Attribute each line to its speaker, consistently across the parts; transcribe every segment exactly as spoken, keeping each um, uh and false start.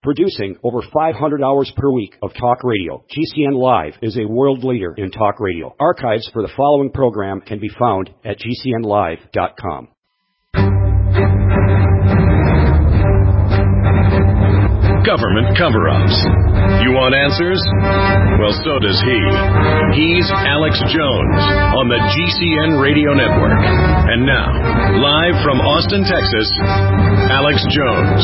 Speaker 1: Producing over five hundred hours per week of talk radio, G C N Live is a world leader in talk radio. Archives for the following program can be found at G C N live dot com.
Speaker 2: Government cover-ups. You want answers? Well, so does he. He's Alex Jones on the G C N Radio Network. And now, live from Austin, Texas, Alex Jones.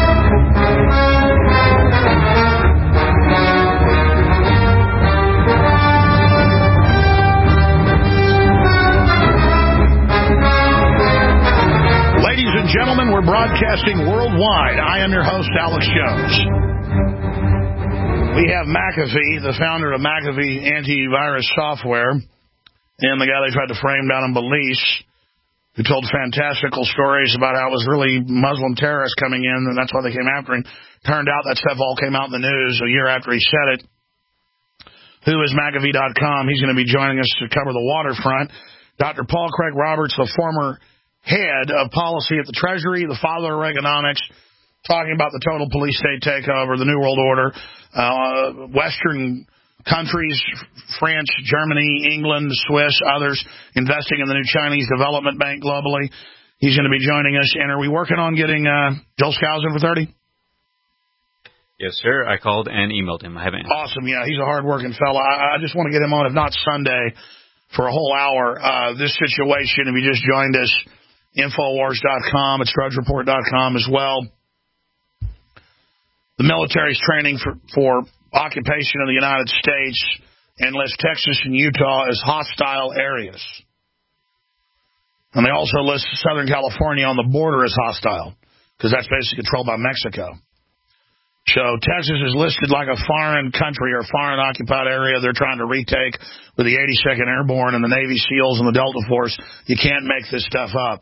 Speaker 3: Ladies and gentlemen, we're broadcasting worldwide. I am your host, Alex Jones. We have McAfee, the founder of McAfee antivirus software, and the guy they tried to frame down in Belize, who told fantastical stories about how it was really Muslim terrorists coming in, and that's why they came after him. Turned out that stuff all came out in the news a year after he said it. Who is McAfee dot com? He's going to be joining us to cover the waterfront. Doctor Paul Craig Roberts, the former head of policy at the Treasury, the father of Reaganomics, talking about the total police state takeover, the New World Order, uh, Western countries, France, Germany, England, Swiss, others, investing in the new Chinese Development Bank globally. He's going to be joining us. And are we working on getting uh, Joel Skousen for thirty?
Speaker 4: Yes, sir. I called and emailed him. I haven't.
Speaker 3: Awesome. Yeah, he's a hard-working fellow. I, I just want to get him on, if not Sunday, for a whole hour. Uh, this situation, if you just joined us, Infowars dot com, it's Drudge Report dot com as well. The military's training for, for occupation of the United States and lists Texas and Utah as hostile areas. And they also list Southern California on the border as hostile, because that's basically controlled by Mexico. So Texas is listed like a foreign country or foreign occupied area they're trying to retake with the eighty-second Airborne and the Navy SEALs and the Delta Force. You can't make this stuff up.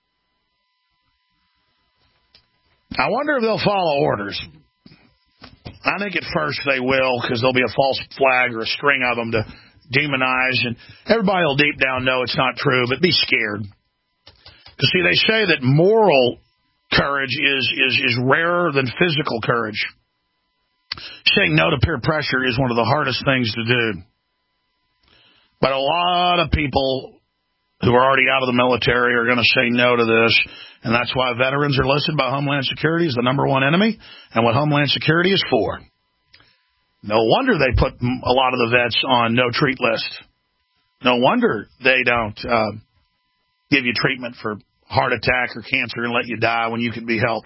Speaker 3: I wonder if they'll follow orders. I think at first they will, because there'll be a false flag or a string of them to demonize, and everybody will deep down know it's not true, but be scared. Because, see, they say that moral courage is, is, is rarer than physical courage. Saying no to peer pressure is one of the hardest things to do. But a lot of people who are already out of the military are going to say no to this. And that's why veterans are listed by Homeland Security as the number one enemy and what Homeland Security is for. No wonder they put a lot of the vets on no treat list. No wonder they don't uh, give you treatment for heart attack or cancer and let you die when you can be helped.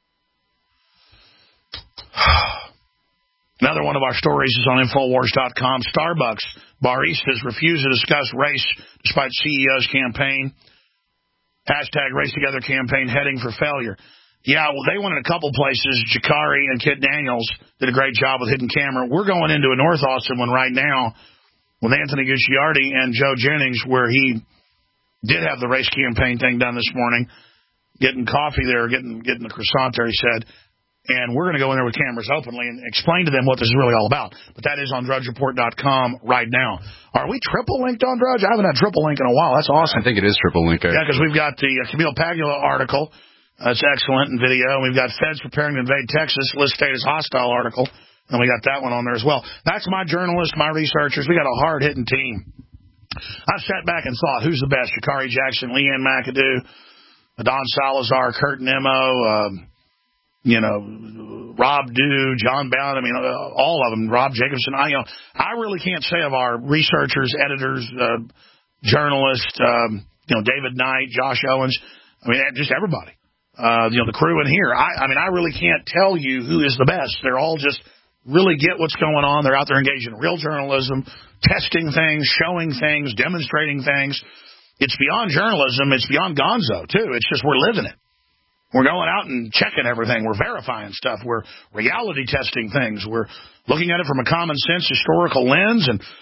Speaker 3: Another one of our stories is on Infowars dot com. Starbucks baristas refuse to discuss race despite C E O's campaign. Hashtag Race Together campaign heading for failure. Yeah, well, they went in a couple places. Jakari and Kit Daniels did a great job with hidden camera. We're going into a North Austin one right now with Anthony Gucciardi and Joe Jennings, where he did have the race campaign thing done this morning, getting coffee there, getting getting the croissant there, he said. And we're going to go in there with cameras openly and explain to them what this is really all about. But that is on Drudge Report dot com right now. Are we triple linked on Drudge? I haven't had triple link in a while. That's awesome.
Speaker 5: I think it is triple link.
Speaker 3: Yeah, because we've got the uh, Camille Pagula article. That's excellent in video. And we've got Feds preparing to invade Texas, list state as hostile article. And we got that one on there as well. That's my journalists, my researchers. We got a hard-hitting team. I've sat back and thought, who's the best? Sha'Carri Jackson, Leanne McAdoo, Don Salazar, Kurt Nimmo, um, you know, Rob Dew, John Ballard, I mean, uh, all of them, Rob Jacobson. I, you know, I really can't say of our researchers, editors, uh, journalists, um, you know, David Knight, Josh Owens, I mean, just everybody, uh, you know, the crew in here. I, I mean, I really can't tell you who is the best. They're all just really get what's going on. They're out there engaged in real journalism, testing things, showing things, demonstrating things. It's beyond journalism. It's beyond gonzo, too. It's just we're living it. We're going out and checking everything. We're verifying stuff. We're reality testing things. We're looking at it from a common sense historical lens. And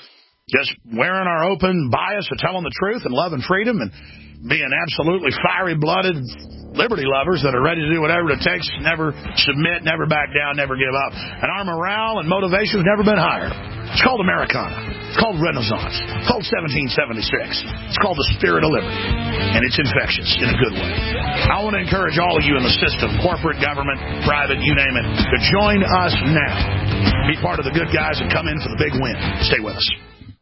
Speaker 3: just wearing our open bias of telling the truth and loving freedom and being absolutely fiery-blooded liberty lovers that are ready to do whatever it takes, never submit, never back down, never give up. And our morale and motivation has never been higher. It's called Americana. It's called Renaissance. It's called seventeen seventy-six. It's called the spirit of liberty. And it's infectious in a good way. I want to encourage all of you in the system, corporate, government, private, you name it, to join us now. Be part of the good guys and come in for the big win. Stay with us.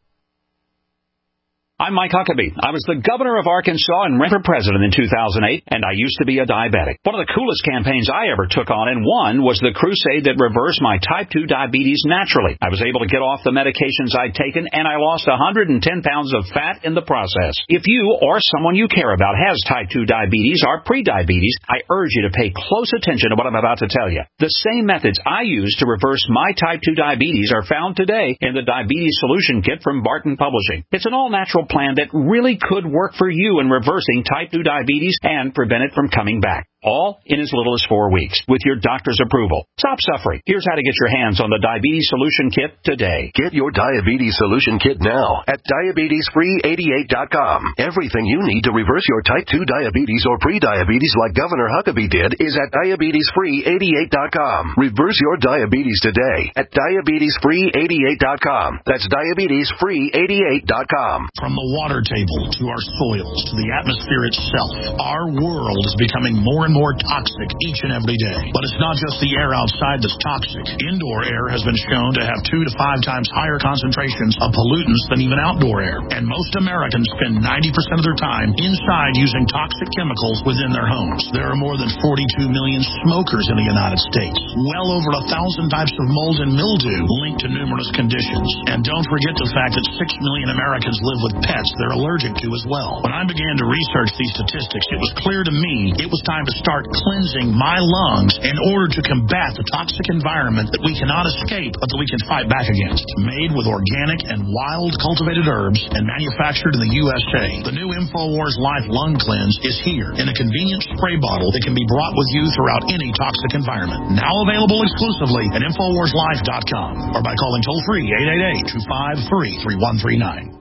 Speaker 5: I'm Mike Huckabee. I was the governor of Arkansas and ran for president in two thousand eight, and I used to be a diabetic. One of the coolest campaigns I ever took on and won was the crusade that reversed my type two diabetes naturally. I was able to get off the medications I'd taken, and I lost one hundred ten pounds of fat in the process. If you or someone you care about has type two diabetes or prediabetes, I urge you to pay close attention to what I'm about to tell you. The same methods I used to reverse my type two diabetes are found today in the Diabetes Solution Kit from Barton Publishing. It's an all-natural plan that really could work for you in reversing type two diabetes and prevent it from coming back. All in as little as four weeks with your doctor's approval. Stop suffering. Here's how to get your hands on the Diabetes Solution Kit today.
Speaker 6: Get your Diabetes Solution Kit now at diabetes free eighty-eight dot com. Everything you need to reverse your type two diabetes or prediabetes like Governor Huckabee did is at diabetes free eighty-eight dot com. Reverse your diabetes today at diabetes free eighty-eight dot com. That's diabetes free eighty-eight dot com.
Speaker 3: From the water table to our soils to the atmosphere itself, our world is becoming more and more toxic each and every day. But it's not just the air outside that's toxic. Indoor air has been shown to have two to five times higher concentrations of pollutants than even outdoor air. And most Americans spend ninety percent of their time inside using toxic chemicals within their homes. There are more than forty-two million smokers in the United States. Well over a thousand types of mold and mildew linked to numerous conditions. And don't forget the fact that six million Americans live with pets they're allergic to as well. When I began to research these statistics, it was clear to me it was time to start cleansing my lungs in order to combat the toxic environment that we cannot escape but that we can fight back against. Made with organic and wild cultivated herbs and manufactured in the U S A, the new InfoWars Life Lung Cleanse is here in a convenient spray bottle that can be brought with you throughout any toxic environment. Now available exclusively at infowars life dot com or by calling toll-free eight eight eight, two five three, three one three nine.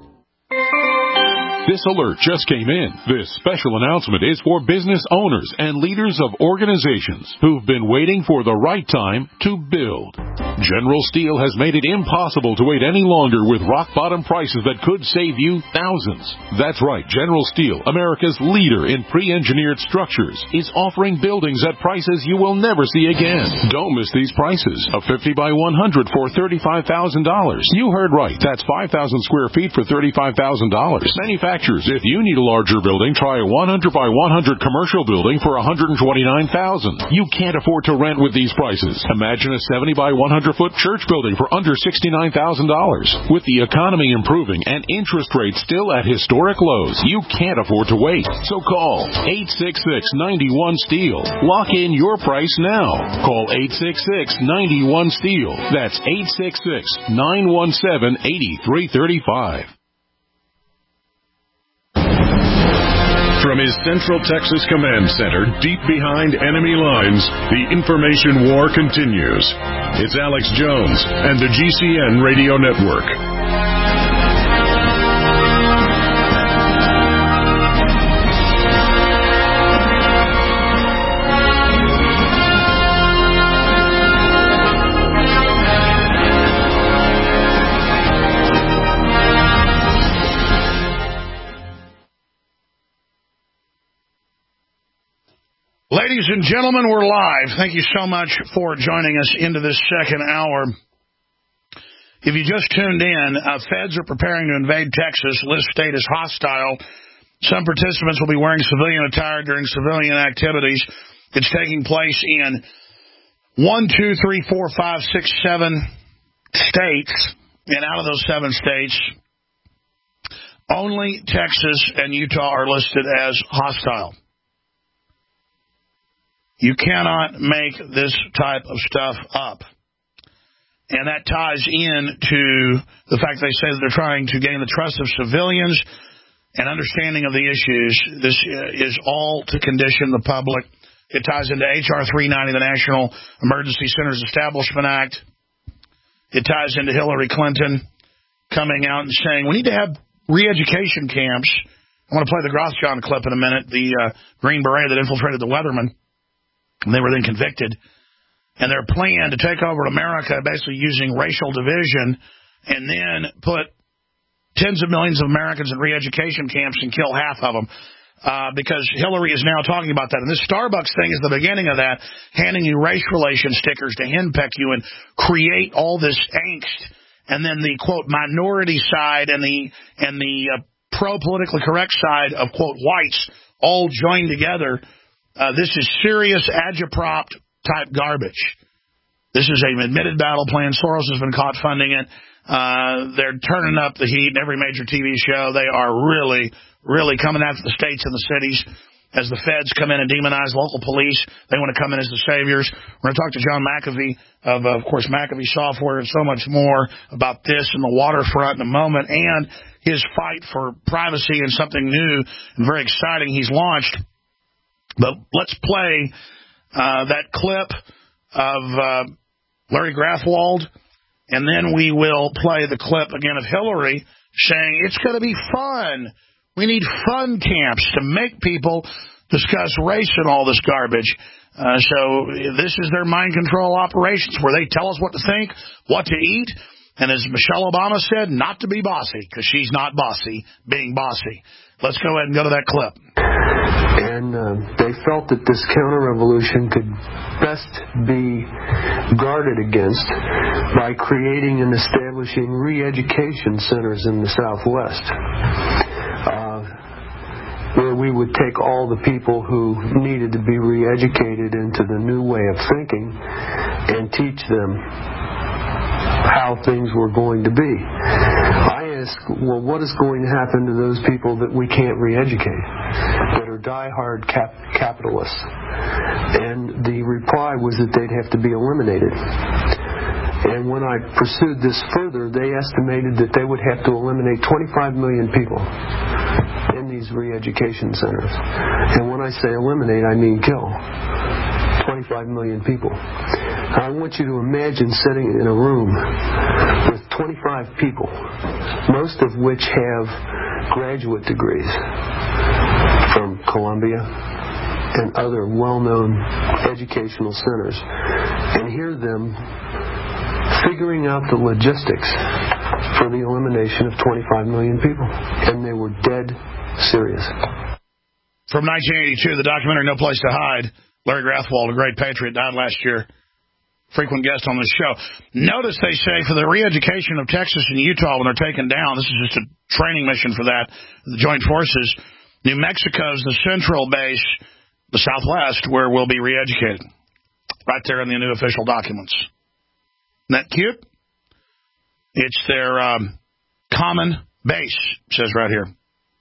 Speaker 7: This alert just came in. This special announcement is for business owners and leaders of organizations who've been waiting for the right time to build. General Steel has made it impossible to wait any longer with rock-bottom prices that could save you thousands. That's right, General Steel, America's leader in pre-engineered structures, is offering buildings at prices you will never see again. Don't miss these prices. A fifty by one hundred for thirty-five thousand dollars. You heard right. That's five thousand square feet for thirty-five thousand dollars. Manufacturers, if you need a larger building, try a one hundred by one hundred commercial building for one hundred twenty-nine thousand dollars. You can't afford to rent with these prices. Imagine a seventy by one hundred foot church building for under sixty-nine thousand dollars. With the economy improving and interest rates still at historic lows, you can't afford to wait. So call eight six six, nine one, STEEL. Lock in your price now. Call eight six six, nine one, STEEL. That's eight six six, nine one seven, eight three three five.
Speaker 2: From his Central Texas Command Center, deep behind enemy lines, the information war continues. It's Alex Jones and the G C N Radio Network.
Speaker 3: Ladies and gentlemen, we're live. Thank you so much for joining us into this second hour. If you just tuned in, uh, feds are preparing to invade Texas. List state is hostile. Some participants will be wearing civilian attire during civilian activities. It's taking place in one, two, three, four, five, six, seven states. And out of those seven states, only Texas and Utah are listed as hostile. You cannot make this type of stuff up. And that ties in to the fact they say that they're trying to gain the trust of civilians and understanding of the issues. This is all to condition the public. It ties into H R three ninety, the National Emergency Centers Establishment Act. It ties into Hillary Clinton coming out and saying we need to have re-education camps. I want to play the Grothjohn clip in a minute, the uh, Green Beret that infiltrated the Weathermen, and they were then convicted. And their plan to take over America, basically using racial division, and then put tens of millions of Americans in re-education camps and kill half of them. Uh, because Hillary is now talking about that. And this Starbucks thing is the beginning of that, handing you race relation stickers to henpeck you and create all this angst. And then the, quote, minority side and the and the uh, pro-politically correct side of, quote, whites all joined together. Uh, this is serious agitprop-type garbage. This is an admitted battle plan. Soros has been caught funding it. Uh, they're turning up the heat in every major T V show. They are really... really coming after the states and the cities as the feds come in and demonize local police. They want to come in as the saviors. We're going to talk to John McAfee of, of course, McAfee Software and so much more about this and the waterfront in a moment and his fight for privacy and something new and very exciting he's launched. But let's play uh, that clip of uh, Larry Grathwold, and then we will play the clip again of Hillary saying it's going to be fun. We need fun camps to make people discuss race and all this garbage. Uh, so this is their mind control operations where they tell us what to think, what to eat, and as Michelle Obama said, not to be bossy, because she's not bossy, being bossy. Let's go ahead and go to that clip.
Speaker 8: And uh, they felt that this counter-revolution could best be guarded against by creating and establishing re-education centers in the Southwest. Uh, where we would take all the people who needed to be re-educated into the new way of thinking and teach them how things were going to be. I asked, well, what is going to happen to those people that we can't re-educate, that are die-hard cap- capitalists? And the reply was that they'd have to be eliminated. And when I pursued this further, they estimated that they would have to eliminate twenty-five million people in these re-education centers. And when I say eliminate, I mean kill. twenty-five million people. I want you to imagine sitting in a room with twenty-five people, most of which have graduate degrees from Columbia and other well-known educational centers, and hear them figuring out the logistics for the elimination of twenty-five million people. And they were dead serious.
Speaker 3: From nineteen eighty-two, the documentary No Place to Hide, Larry Grathwold, a great patriot, died last year. Frequent guest on this show. Notice they say for the re-education of Texas and Utah when they're taken down, this is just a training mission for that, the Joint Forces, New Mexico's the central base, the Southwest, where we'll be re-educated. Right there in the new official documents. Isn't that cute? It's their um, common base, it says right here.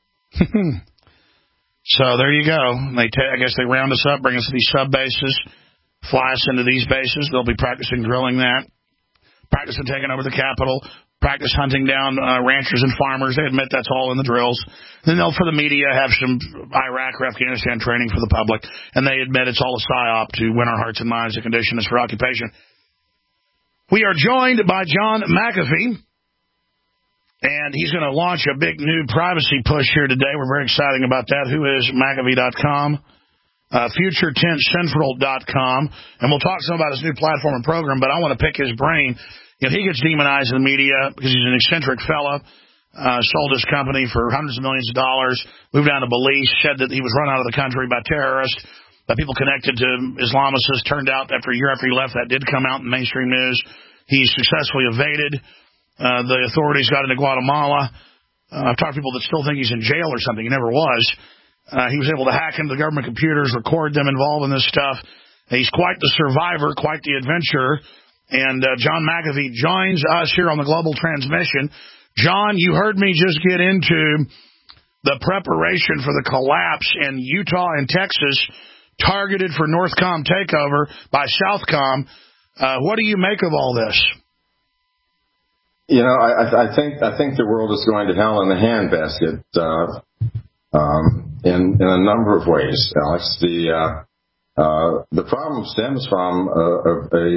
Speaker 3: So there you go. They ta- I guess they round us up, bring us to these sub-bases, fly us into these bases. They'll be practicing drilling that, practicing taking over the Capitol, practice hunting down uh, ranchers and farmers. They admit that's all in the drills. Then they'll, for the media, have some Iraq or Afghanistan training for the public, and they admit it's all a psyop to win our hearts and minds and condition us for occupation. We are joined by John McAfee, and he's going to launch a big new privacy push here today. We're very excited about that. Who is McAfee dot com? Uh, Future Tense Central dot com. And we'll talk some about his new platform and program, but I want to pick his brain. You know, he gets demonized in the media because he's an eccentric fellow, uh, sold his company for hundreds of millions of dollars, moved down to Belize, said that he was run out of the country by terrorists. But people connected to Islamists. Turned out after a year after he left, that did come out in mainstream news. He successfully evaded. Uh, the authorities got into Guatemala. Uh, I've talked to people that still think he's in jail or something. He never was. Uh, he was able to hack into the government computers, record them involved in this stuff. He's quite the survivor, quite the adventurer. And uh, John McAfee joins us here on the Global Transmission. John, you heard me just get into the preparation for the collapse in Utah and Texas, targeted for Northcom takeover by Southcom. Uh, what do you make of all this?
Speaker 9: You know, I, I think I think the world is going to hell in a handbasket uh, um, in in a number of ways, Alex. The uh, uh, the problem stems from a, a,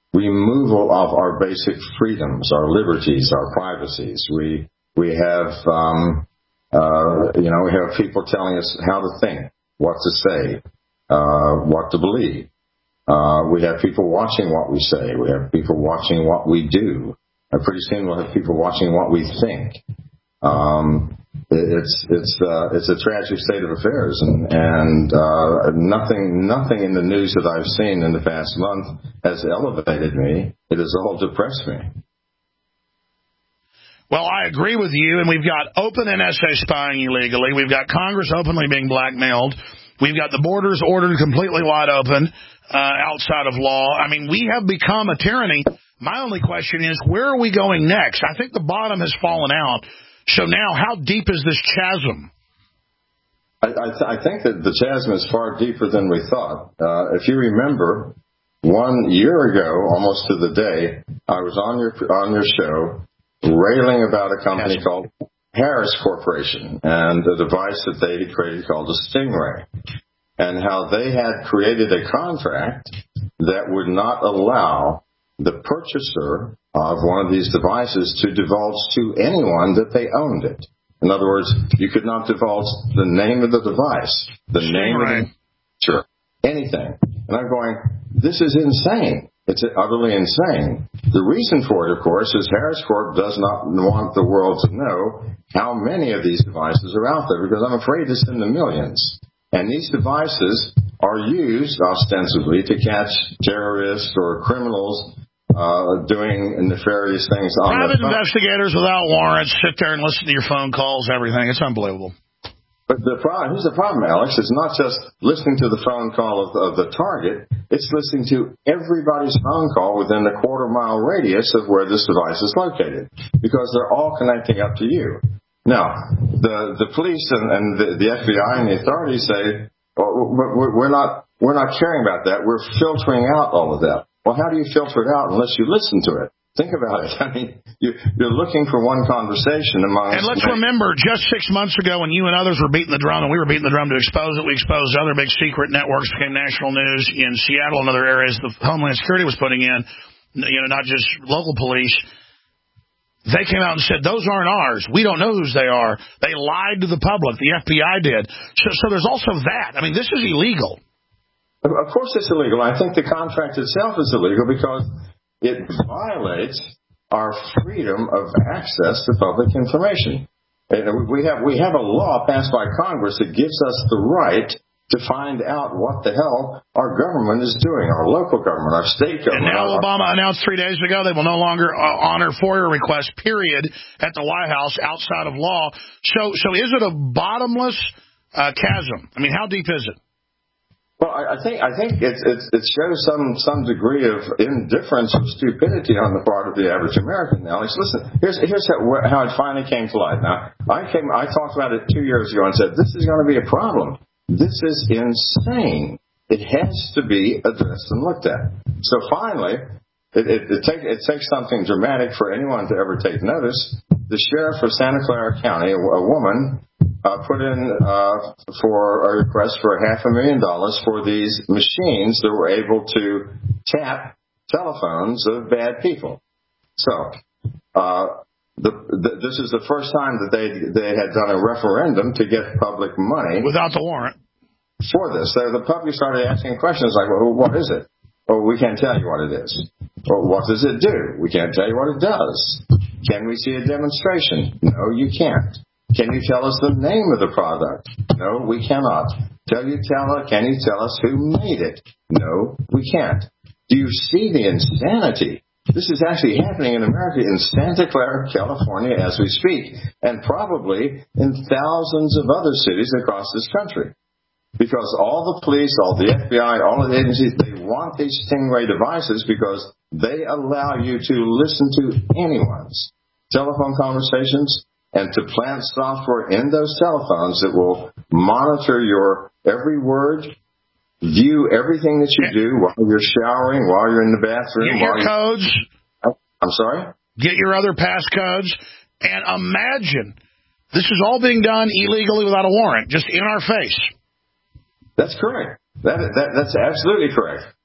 Speaker 9: removal of our basic freedoms, our liberties, our privacies. We we have um, uh, you know we have people telling us how to think, what to say, uh, what to believe. Uh, we have people watching what we say. We have people watching what we do. And pretty soon we'll have people watching what we think. Um, it's it's uh, it's a tragic state of affairs, and and uh, nothing nothing in the news that I've seen in the past month has elevated me. It has all depressed me.
Speaker 3: Well, I agree with you, and we've got open N S A spying illegally. We've got Congress openly being blackmailed. We've got the borders ordered completely wide open uh, outside of law. I mean, we have become a tyranny. My only question is, where are we going next? I think the bottom has fallen out. So now, how deep is this chasm?
Speaker 9: I, I, th- I think that the chasm is far deeper than we thought. Uh, if you remember, one year ago, almost to the day, I was on your on your show railing about a company yes. called Harris Corporation and the device that they had created called a Stingray, and how they had created a contract that would not allow the purchaser of one of these devices to divulge to anyone that they owned it. In other words, you could not divulge the name of the device, the
Speaker 3: Stingray.
Speaker 9: name of the sure, anything. And I'm going, this is insane. It's utterly insane. The reason for it, of course, is Harris Corp does not want the world to know how many of these devices are out there, because I'm afraid it's in the millions. And these devices are used ostensibly to catch terrorists or criminals uh, doing nefarious things on
Speaker 3: Private
Speaker 9: their phone.
Speaker 3: investigators without warrants sit there and listen to your phone calls, everything. It's unbelievable.
Speaker 9: But the problem, here's the problem, Alex. It's not just listening to the phone call of, of the target. It's listening to everybody's phone call within the quarter mile radius of where this device is located, because they're all connecting up to you. Now, the the police and, and the, the F B I and the authorities say, well, we're not we're not caring about that. We're filtering out all of that. Well, how do you filter it out unless you listen to it? Think about it. I mean, you, you're looking for one conversation among.
Speaker 3: And let's remember, just six months ago, when you and others were beating the drum, and we were beating the drum to expose it, we exposed other big secret networks, became national news in Seattle and other areas. The Homeland Security was putting in, you know, not just local police. They came out and said, those aren't ours. We don't know whose they are. They lied to the public. The F B I did. So, so there's also that. I mean, this is illegal.
Speaker 9: Of course it's illegal. I think the contract itself is illegal because it violates our freedom of access to public information. And we have we have a law passed by Congress that gives us the right to find out what the hell our government is doing, our local government, our state government.
Speaker 3: And now
Speaker 9: our,
Speaker 3: Obama announced three days ago they will no longer uh, honor FOIA requests, period, at the White House outside of law. So, so is it a bottomless uh, chasm? I mean, how deep is it?
Speaker 9: Well, I think I think it, it, it shows some some degree of indifference or stupidity on the part of the average American. Now, Alex, listen. Here's here's how, how it finally came to light. Now, I came I talked about it two years ago and said this is going to be a problem. This is insane. It has to be addressed and looked at. So finally, it it, it, take, it takes something dramatic for anyone to ever take notice. The sheriff of Santa Clara County, a, a woman. Uh, put in uh, for a request for half a million dollars for these machines that were able to tap telephones of bad people. So uh, the, the, this is the first time that they they had done a referendum to get public money
Speaker 3: without the warrant
Speaker 9: for this. So the public started asking questions like, "Well, what is it? Oh, we can't tell you what it is. Or what does it do? We can't tell you what it does. Can we see a demonstration? No, you can't. Can you tell us the name of the product? No, we cannot. Tell you tell Can you tell us who made it? No, we can't. Do you see the insanity? This is actually happening in America, in Santa Clara, California, as we speak, and probably in thousands of other cities across this country. Because all the police, all the F B I, all of the agencies, they want these Stingray devices because they allow you to listen to anyone's telephone conversations and to plant software in those telephones that will monitor your every word, view everything that you do while you're showering, while you're in the bathroom.
Speaker 3: Get your codes.
Speaker 9: I'm sorry?
Speaker 3: Get your other passcodes. And imagine, this is all being done illegally without a warrant, just in our face.
Speaker 9: That's correct. That, that That's absolutely correct.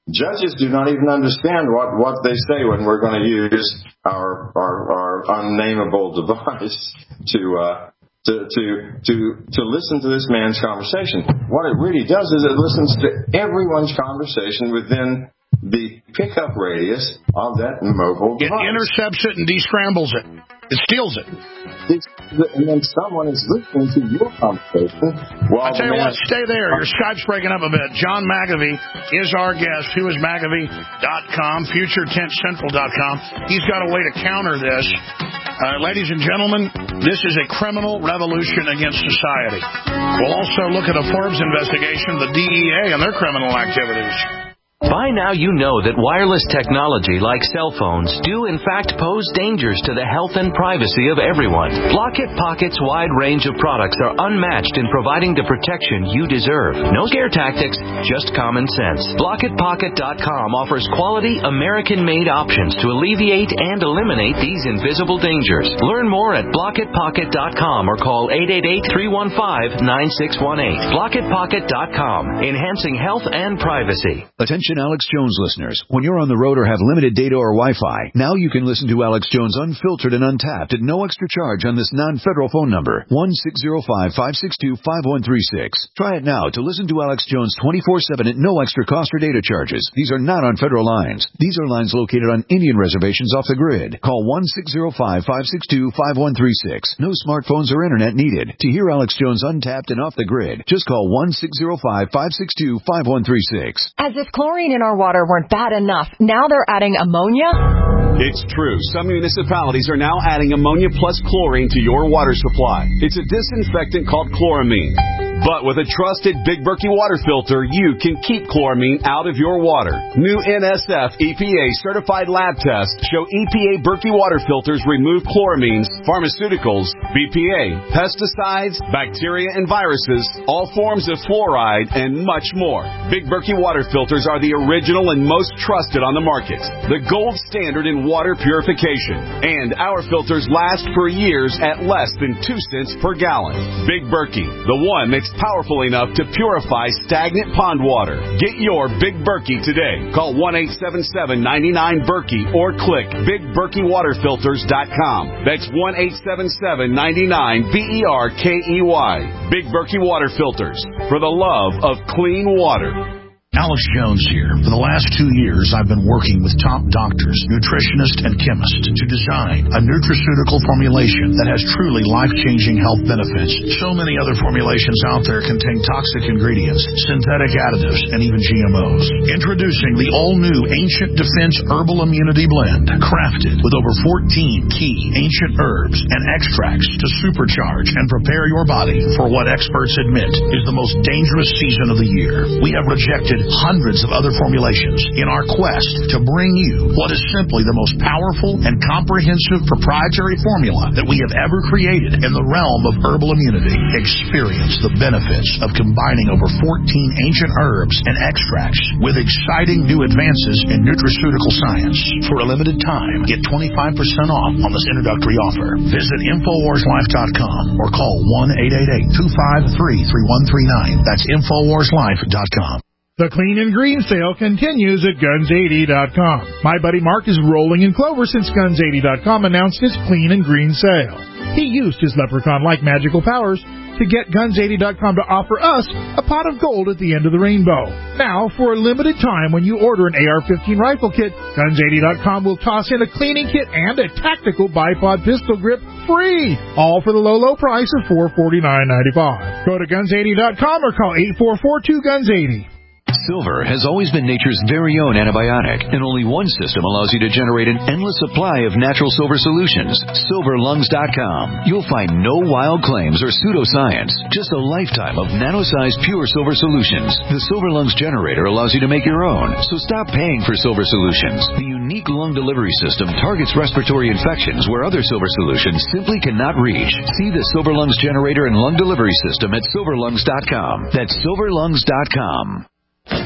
Speaker 9: Judges do not even understand what, what they say when we're going to use our, our, our unnameable device to, uh, to, to, to, to listen to this man's conversation. What it really does is it listens to everyone's conversation within the pickup radius of that mobile device.
Speaker 3: It intercepts it and descrambles it. It steals it.
Speaker 9: It's, and then someone is listening to your conversation. While
Speaker 3: I tell you what, stay there. Your Skype's breaking up a bit. John McAfee is our guest. Who is McAfee dot com, future tense central dot com. He's got a way to counter this. Uh, ladies and gentlemen, this is a criminal revolution against society. We'll also look at a Forbes investigation of the D E A and their criminal activities.
Speaker 10: By now you know that wireless technology like cell phones do in fact pose dangers to the health and privacy of everyone. Blockit Pocket's wide range of products are unmatched in providing the protection you deserve. No scare tactics, just common sense. Blockit Pocket dot com offers quality American-made options to alleviate and eliminate these invisible dangers. Learn more at Blockit Pocket dot com or call eight eight eight, three one five, nine six one eight. Blockit Pocket dot com, enhancing health and privacy.
Speaker 11: Attention Alex Jones listeners. When you're on the road or have limited data or Wi-Fi, now you can listen to Alex Jones unfiltered and untapped at no extra charge on this non-federal phone number, one six zero five, five six two, five one three six. Try it now to listen to Alex Jones twenty-four seven at no extra cost or data charges. These are not on federal lines. These are lines located on Indian reservations off the grid. Call one six zero five, five six two, five one three six. No smartphones or internet needed. To hear Alex Jones untapped and off the grid, just call one six zero five, five six two, five one three six.
Speaker 12: As if chlorine in our water weren't bad enough, now they're adding ammonia?
Speaker 13: It's true. Some municipalities are now adding ammonia plus chlorine to your water supply. It's a disinfectant called chloramine. But with a trusted Big Berkey water filter, you can keep chloramine out of your water. New N S F E P A certified lab tests show E P A Berkey water filters remove chloramines, pharmaceuticals, B P A, pesticides, bacteria and viruses, all forms of fluoride, and much more. Big Berkey water filters are the original and most trusted on the market. The gold standard in water purification. And our filters last for years at less than two cents per gallon. Big Berkey, the one that's powerful enough to purify stagnant pond water. Get your Big Berkey today. Call one eight seven seven, nine nine, Berkey or click big berkey water filters dot com. That's one eight seven seven, nine nine, B E R K E Y. Big Berkey Water Filters, for the love of clean water.
Speaker 3: Alex Jones here. For the last two years, I've been working with top doctors, nutritionists, and chemists to design a nutraceutical formulation that has truly life-changing health benefits. So many other formulations out there contain toxic ingredients, synthetic additives, and even G M Os. Introducing the all-new Ancient Defense Herbal Immunity Blend, crafted with over fourteen key ancient herbs and extracts to supercharge and prepare your body for what experts admit is the most dangerous season of the year. We have rejected hundreds of other formulations in our quest to bring you what is simply the most powerful and comprehensive proprietary formula that we have ever created in the realm of herbal immunity. Experience the benefits of combining over fourteen ancient herbs and extracts with exciting new advances in nutraceutical science. For a limited time, get twenty-five percent off on this introductory offer. Visit infowars life dot com or call one eight eight eight, two five three, three one three nine. That's infowars life dot com.
Speaker 14: The Clean and Green sale continues at guns eighty dot com. My buddy Mark is rolling in clover since guns eighty dot com announced his Clean and Green sale. He used his leprechaun-like magical powers to get guns eighty dot com to offer us a pot of gold at the end of the rainbow. Now, for a limited time, when you order an A R fifteen rifle kit, guns eighty dot com will toss in a cleaning kit and a tactical bipod pistol grip free, all for the low, low price of four forty-nine ninety-five. Go to guns eighty dot com or call eight four four, two guns eighty.
Speaker 11: Silver has always been nature's very own antibiotic, and only one system allows you to generate an endless supply of natural silver solutions. silver lungs dot com. You'll find no wild claims or pseudoscience, just a lifetime of nano-sized pure silver solutions. The Silver Lungs generator allows you to make your own, so stop paying for silver solutions. The unique lung delivery system targets respiratory infections where other silver solutions simply cannot reach. See the Silver Lungs generator and lung delivery system at silver lungs dot com. That's silver lungs dot com.
Speaker 15: You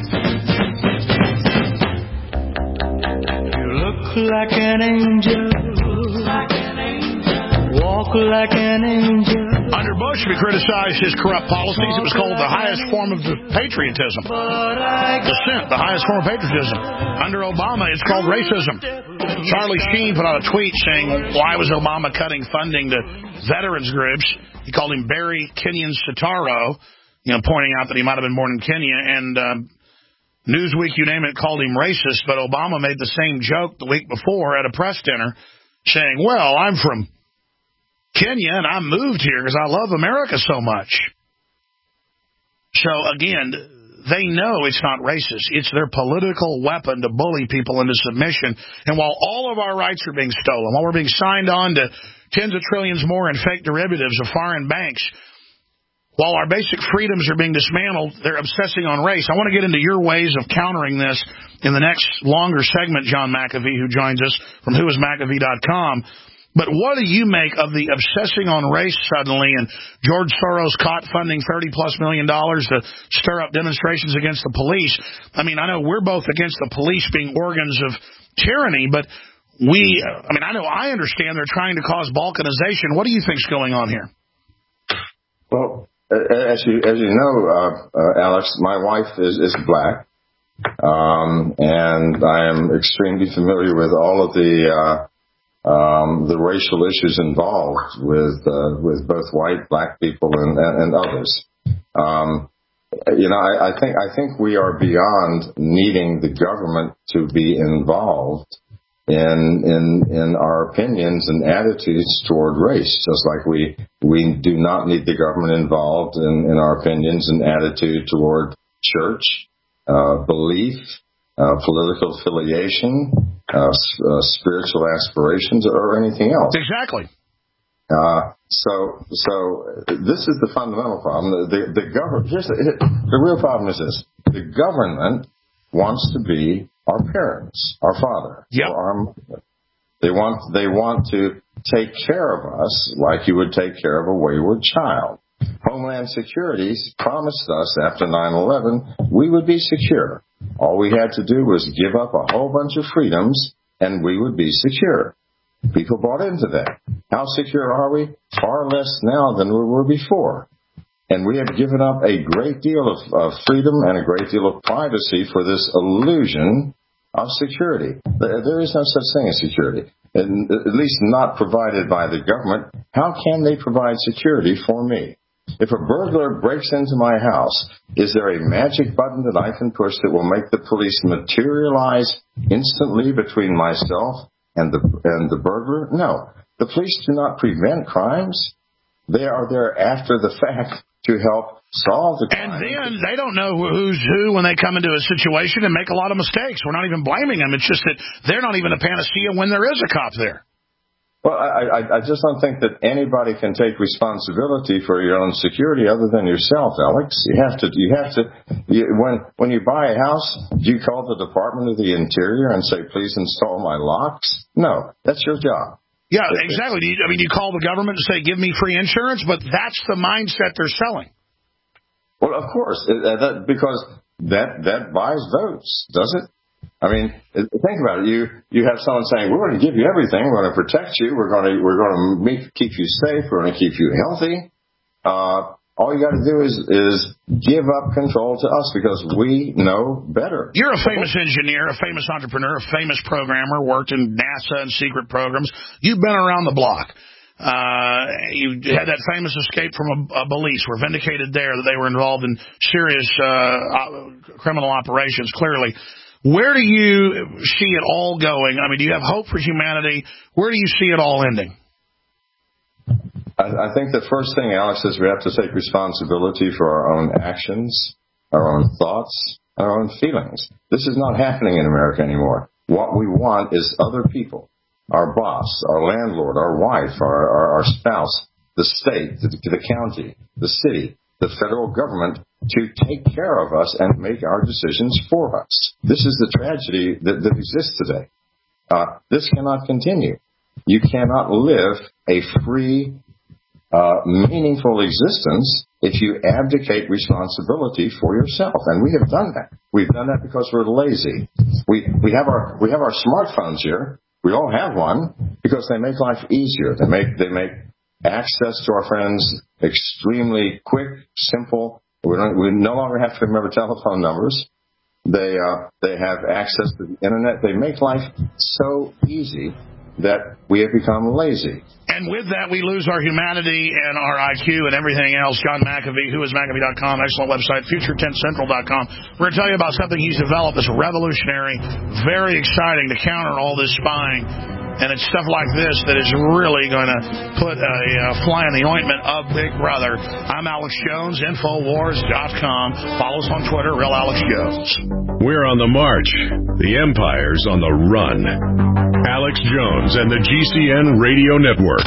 Speaker 15: look like an angel, walk like an angel.
Speaker 3: Under Bush, we criticized his corrupt policies. It was called the highest form of patriotism. Dissent, the highest form of patriotism. Under Obama, it's called racism. Charlie Sheen put out a tweet saying, why was Obama cutting funding to veterans groups? He called him Barry Kenyon Sitaro, you know, pointing out that he might have been born in Kenya. And uh, Newsweek, you name it, called him racist. But Obama made the same joke the week before at a press dinner, saying, well, I'm from Kenya, and I moved here because I love America so much. So, again, they know it's not racist. It's their political weapon to bully people into submission. And while all of our rights are being stolen, while we're being signed on to tens of trillions more in fake derivatives of foreign banks, while our basic freedoms are being dismantled, they're obsessing on race. I want to get into your ways of countering this in the next longer segment, John McAfee, who joins us from who is McAfee dot com. But what do you make of the obsessing on race suddenly, and George Soros caught funding thirty plus million dollars to stir up demonstrations against the police? I mean, I know we're both against the police being organs of tyranny, but we, I mean, I know I understand they're trying to cause balkanization. What do you think's going on here?
Speaker 9: Well, as you as you know, uh, uh, Alex, my wife is, is black, um, and I am extremely familiar with all of the uh, Um, the racial issues involved with uh, with both white, black people, and, and, and others. Um, you know, I, I think I think we are beyond needing the government to be involved in in in our opinions and attitudes toward race. Just like we we do not need the government involved in, in our opinions and attitude toward church, uh, belief, uh, political affiliation. Uh, uh, spiritual aspirations or anything else.
Speaker 3: Exactly.
Speaker 9: Uh, so, so this is the fundamental problem. The, the, the government. Here's the, the real problem is this: the government wants to be our parents, our father,
Speaker 3: yep.
Speaker 9: or our mother. They want they want to take care of us like you would take care of a wayward child. Homeland Security promised us after nine eleven we would be secure. All we had to do was give up a whole bunch of freedoms, and we would be secure. People bought into that. How secure are we? Far less now than we were before. And we have given up a great deal of, of freedom and a great deal of privacy for this illusion of security. There is no such thing as security, and at least not provided by the government. How can they provide security for me? If a burglar breaks into my house, is there a magic button that I can push that will make the police materialize instantly between myself and the and the burglar? No. The police do not prevent crimes. They are there after the fact to help solve the crime.
Speaker 3: And then they don't know who's who when they come into a situation and make a lot of mistakes. We're not even blaming them. It's just that they're not even a panacea when there is a cop there.
Speaker 9: Well, I, I, I just don't think that anybody can take responsibility for your own security other than yourself, Alex. You have to, you have to, you, when, when you buy a house, do you call the Department of the Interior and say, please install my locks? No, that's your job.
Speaker 3: Yeah, exactly. I mean, you call the government and say, give me free insurance, but that's the mindset they're selling.
Speaker 9: Well, of course, that, because that, that buys votes, does it? I mean, think about it. You you have someone saying, "We're going to give you everything. We're going to protect you. We're going to we're going to make, keep you safe. We're going to keep you healthy." Uh, all you got to do is is give up control to us because we know better.
Speaker 3: You're a famous engineer, a famous entrepreneur, a famous programmer. Worked in NASA and secret programs. You've been around the block. Uh, you had that famous escape from a, a police. Were vindicated there that they were involved in serious uh, criminal operations. Clearly. Where do you see it all going? I mean, do you have hope for humanity? Where do you see it all ending?
Speaker 9: I, I think the first thing, Alex, is we have to take responsibility for our own actions, our own thoughts, our own feelings. This is not happening in America anymore. What we want is other people, our boss, our landlord, our wife, our, our, our spouse, the state, the, the county, the city, the federal government to take care of us and make our decisions for us. This is the tragedy that, that exists today. Uh, this cannot continue. You cannot live a free, uh, meaningful existence if you abdicate responsibility for yourself. And we have done that. We've done that because we're lazy. We, we have our, we have our smartphones here. We all have one because they make life easier. They make, they make access to our friends extremely quick, simple. We, don't, we no longer have to remember telephone numbers. They uh, they have access to the internet. They make life so easy that we have become lazy.
Speaker 3: And with that, we lose our humanity and our I Q and everything else. John McAfee, who is McAfee dot com, excellent website, future tense central dot com. We're going to tell you about something he's developed that's revolutionary, very exciting to counter all this spying. And it's stuff like this that is really going to put a uh, fly in the ointment of Big Brother. I'm Alex Jones, Infowars dot com. Follow us on Twitter, Real Alex Jones.
Speaker 2: We're on the march. The Empire's on the run. Alex Jones and the G C N Radio Network.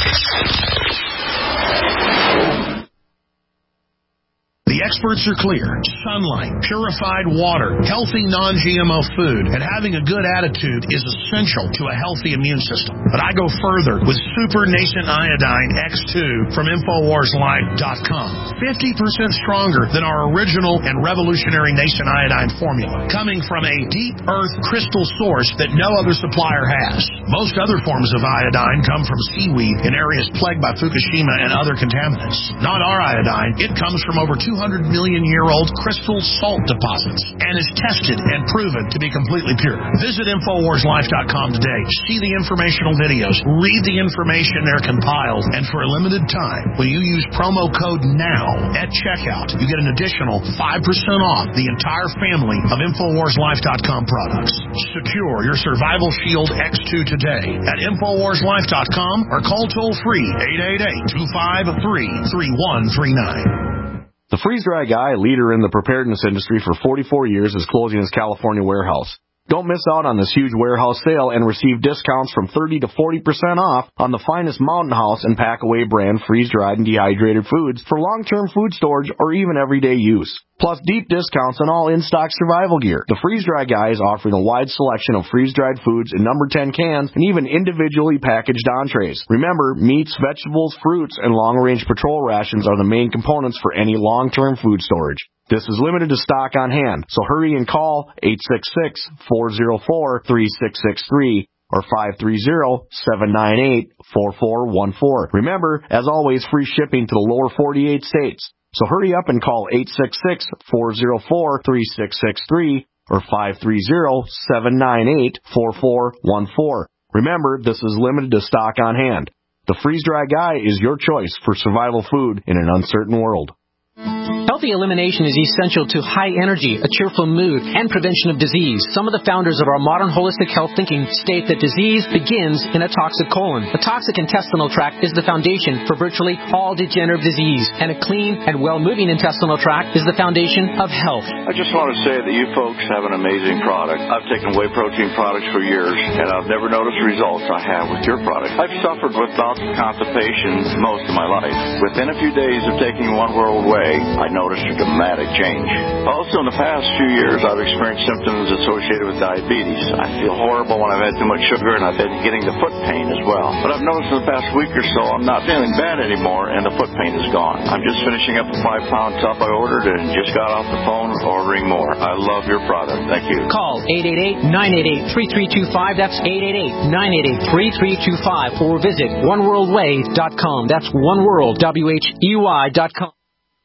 Speaker 3: The experts are clear. Sunlight, purified water, healthy non-G M O food, and having a good attitude is essential to a healthy immune system. But I go further with Super Nascent Iodine X two from Infowars Life dot com. fifty percent stronger than our original and revolutionary Nascent Iodine formula, coming from a deep earth crystal source that no other supplier has. Most other forms of iodine come from seaweed in areas plagued by Fukushima and other contaminants. Not our iodine. It comes from over two hundred million year old crystal salt deposits and is tested and proven to be completely pure. Visit Infowars Life dot com today. See the informational videos. Read the information they're compiled. And for a limited time, when you use promo code NOW at checkout, you get an additional five percent off the entire family of Infowars Life dot com products. Secure your Survival Shield X two today at Infowars Life dot com or call toll-free eight eight eight, two five three, three one three nine.
Speaker 16: The freeze-dry guy, leader in the preparedness industry for forty-four years, is closing his California warehouse. Don't miss out on this huge warehouse sale and receive discounts from thirty to forty percent off on the finest Mountain House and Packaway brand freeze-dried and dehydrated foods for long-term food storage or even everyday use. Plus deep discounts on all in-stock survival gear. The Freeze-Dry Guy is offering a wide selection of freeze-dried foods in number ten cans and even individually packaged entrees. Remember, meats, vegetables, fruits, and long-range patrol rations are the main components for any long-term food storage. This is limited to stock on hand, so hurry and call eight six six, four zero four, three six six three or five three zero, seven nine eight, four four one four. Remember, as always, free shipping to the lower forty-eight states. So hurry up and call eight six six, four zero four, three six six three or five three zero, seven nine eight, four four one four. Remember, this is limited to stock on hand. The Freeze-Dry Guy is your choice for survival food in an uncertain world.
Speaker 17: Healthy elimination is essential to high energy, a cheerful mood, and prevention of disease. Some of the founders of our modern holistic health thinking state that disease begins in a toxic colon. A toxic intestinal tract is the foundation for virtually all degenerative disease, and a clean and well-moving intestinal tract is the foundation of health.
Speaker 18: I just want to say that you folks have an amazing product. I've taken whey protein products for years, and I've never noticed the results I have with your product. I've suffered with bouts of constipation most of my life. Within a few days of taking One World Whey, I noticed a dramatic change. Also, in the past few years, I've experienced symptoms associated with diabetes. I feel horrible when I've had too much sugar, and I've been getting the foot pain as well. But I've noticed in the past week or so, I'm not feeling bad anymore, and the foot pain is gone. I'm just finishing up a five-pound tub I ordered and just got off the phone ordering more. I love your product. Thank you.
Speaker 17: Call eight eight eight, nine eight eight, three three two five. That's eight eight eight, nine eight eight, three three two five. Or visit one world way dot com. That's oneworld, W H E Y dot com.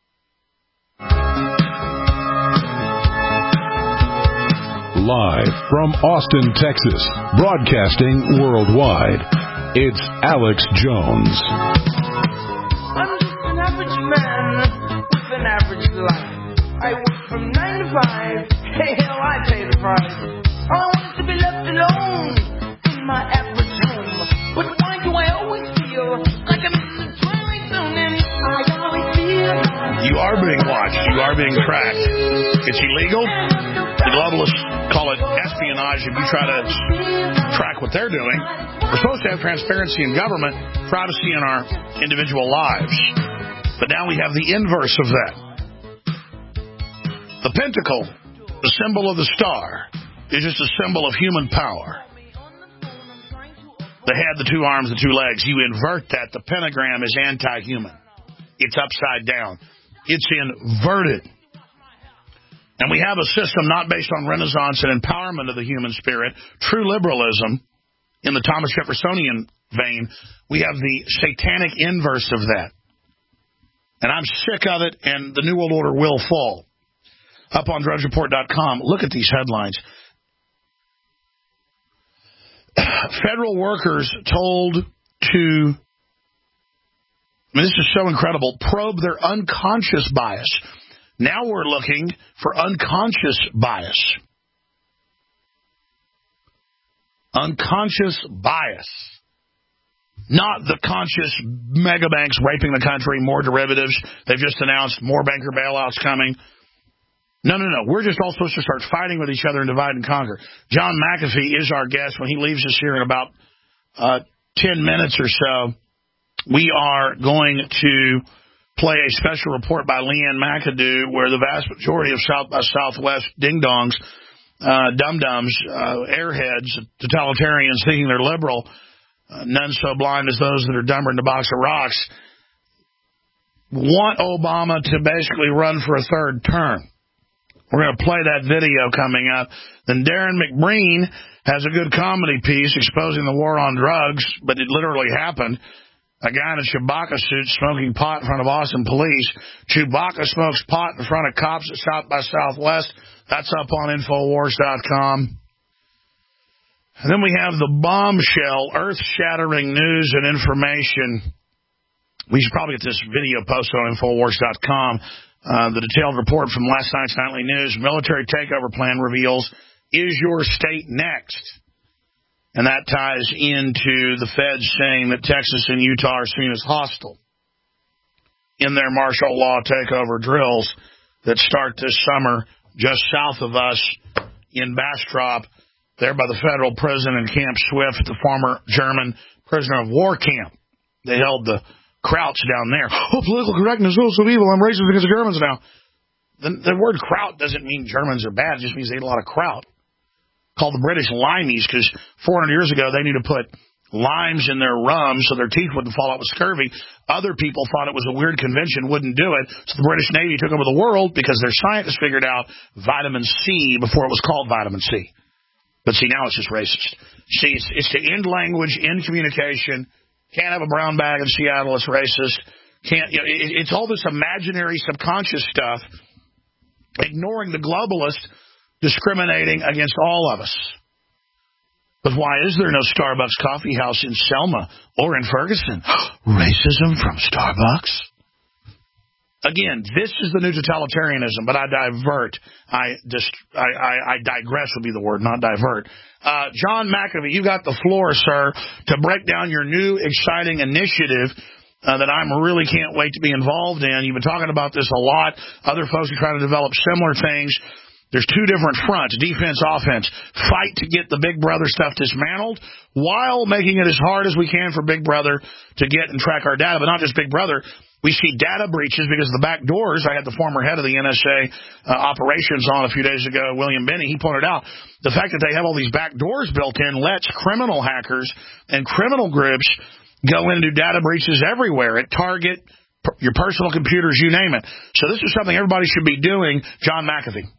Speaker 7: Live from Austin, Texas, broadcasting worldwide, it's Alex Jones.
Speaker 15: I'm just an average man with an average life. I work from nine to five. Hey, hell, I pay the price. All I want is to be left alone in my average home. But why do I always feel like I'm in the twilight zone? And I always feel like
Speaker 3: you are being watched. You are being tracked. It's illegal. The globalists call it espionage if you try to track what they're doing. We're supposed to have transparency in government, privacy in our individual lives. But now we have the inverse of that. The pentacle, the symbol of the star, is just a symbol of human power. The head, the two arms, the two legs. You invert that, the pentagram is anti-human. It's upside down. It's inverted. And we have a system not based on renaissance and empowerment of the human spirit, true liberalism in the Thomas Jeffersonian vein, we have the satanic inverse of that. And I'm sick of it, and the New World Order will fall. Up on drudge report dot com, look at these headlines. Federal workers told to, I mean, this is so incredible, probe their unconscious bias. Now we're looking for unconscious bias. Unconscious bias. Not the conscious mega banks raping the country, more derivatives. They've just announced more banker bailouts coming. No, no, no. We're just all supposed to start fighting with each other and divide and conquer. John McAfee is our guest. When he leaves us here in about uh, ten minutes or so, we are going to play a special report by Leanne McAdoo where the vast majority of South by Southwest ding-dongs, uh, dum-dums, uh, airheads, totalitarians thinking they're liberal, uh, none so blind as those that are dumber than a box of rocks, want Obama to basically run for a third term. We're going to play that video coming up. Then Darren McBreen has a good comedy piece exposing the war on drugs, but it literally happened. A guy in a Chewbacca suit smoking pot in front of Austin police. Chewbacca smokes pot in front of cops at South by Southwest. That's up on Infowars dot com. And then we have the bombshell, earth-shattering news and information. We should probably get this video posted on Infowars dot com. Uh, the detailed report from last night's Nightly News. Military takeover plan reveals, is your state next? And that ties into the feds saying that Texas and Utah are seen as hostile in their martial law takeover drills that start this summer just south of us in Bastrop, there by the federal prison in Camp Swift, the former German prisoner of war camp. They held the Krauts down there. Oh, political correctness, oh, so evil, I'm racist because of Germans now. The, the word kraut doesn't mean Germans are bad, it just means they ate a lot of kraut. Called the British limeys because four hundred years ago they knew to put limes in their rum so their teeth wouldn't fall out with scurvy. Other people thought it was a weird convention, wouldn't do it, so the British Navy took over the world because their scientists figured out vitamin C before it was called vitamin C. But see, now it's just racist. See, it's, it's to end language, end communication. Can't have a brown bag in Seattle, it's racist. Can't, you know, it, it's all this imaginary subconscious stuff, ignoring the globalists, discriminating against all of us. But why is there no Starbucks coffee house in Selma or in Ferguson? Racism from Starbucks? Again, this is the new totalitarianism, but I divert. I, dist- I, I, I digress would be the word, not divert. Uh, John McAfee, you got the floor, sir, to break down your new exciting initiative uh, that I really can't wait to be involved in. You've been talking about this a lot. Other folks are trying to develop similar things. There's two different fronts, defense, offense. Fight to get the Big Brother stuff dismantled while making it as hard as we can for Big Brother to get and track our data. But not just Big Brother. We see data breaches because of the back doors. I had the former head of the N S A uh, operations on a few days ago, William Binney. He pointed out the fact that they have all these back doors built in lets criminal hackers and criminal groups go in and do data breaches everywhere at Target, per- your personal computers, you name it. So this is something everybody should be doing. John McAfee.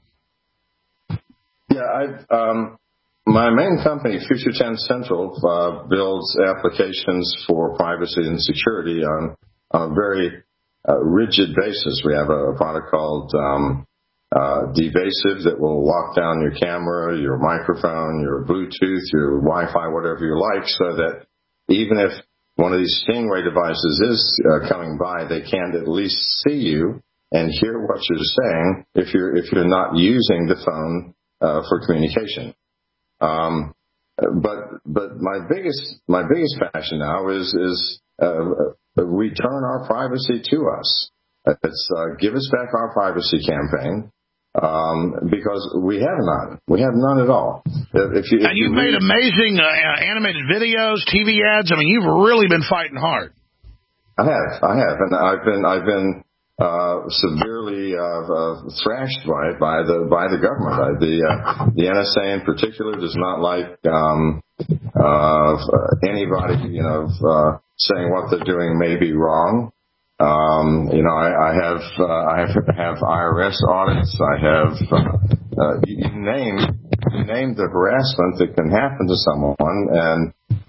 Speaker 9: Yeah, I, um, my main company, Future Tense Central, uh, builds applications for privacy and security on, on a very uh, rigid basis. We have a, a product called um, uh, Devasive that will lock down your camera, your microphone, your Bluetooth, your Wi-Fi, whatever you like, so that even if one of these Stingray devices is uh, coming by, they can at least see you and hear what you're saying if you're if you're not using the phone Uh, for communication. Um, but but my biggest my biggest passion now is is uh, return our privacy to us. It's uh, give us back our privacy campaign um, because we have none. We have none at all. If you, if
Speaker 3: and you've
Speaker 9: you
Speaker 3: made
Speaker 9: read,
Speaker 3: amazing uh, animated videos, T V ads. I mean, you've really been fighting hard.
Speaker 9: I have, I have, and I've been I've been. Uh, severely uh, uh, thrashed by by the by the government. Uh, the uh, the N S A in particular does not like um, uh, anybody, you know, uh, saying what they're doing may be wrong. Um, you know, I, I have uh, I have, have I R S audits. I have uh, uh, you name you name the harassment that can happen to someone, and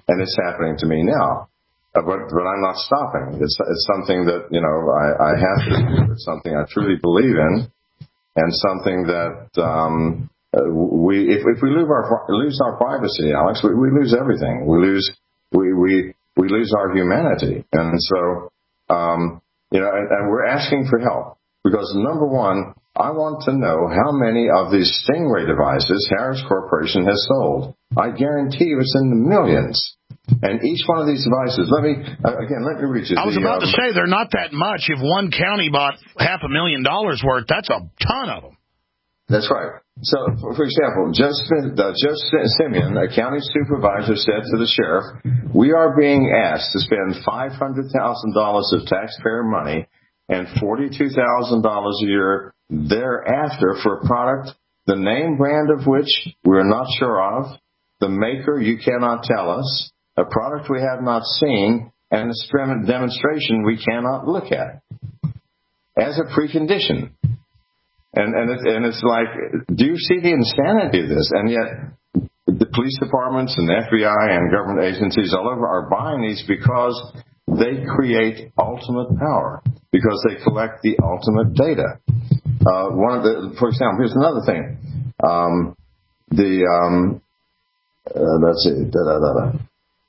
Speaker 9: and it's happening to me now. Uh, but, but I'm not stopping. It's, it's something that, you know, I, I have to do. It's something I truly believe in, and something that um, uh, we, if, if we lose our lose our privacy, Alex, we, we lose everything. We lose we we we lose our humanity, and so um, you know, and, and we're asking for help because number one, I want to know how many of these Stingray devices Harris Corporation has sold. I guarantee you, it's in the millions. And each one of these devices, let me, uh, again, let me read you.
Speaker 3: I was
Speaker 9: the,
Speaker 3: about
Speaker 9: um,
Speaker 3: to say, they're not that much. If one county bought half a million dollars worth, that's a ton of them.
Speaker 9: That's right. So, for, for example, Joe, Smith, uh, Joe Simeon, a county supervisor, said to the sheriff, we are being asked to spend five hundred thousand dollars of taxpayer money and forty-two thousand dollars a year thereafter for a product, the name brand of which we're not sure of, the maker you cannot tell us, a product we have not seen, and a demonstration we cannot look at as a precondition. And, and, it, and it's like, do you see the insanity of this? And yet the police departments and the F B I and government agencies all over are buying these because they create ultimate power, because they collect the ultimate data. Uh, one of the, for example, here's another thing. Um, the, um, uh, let's see, da da da da.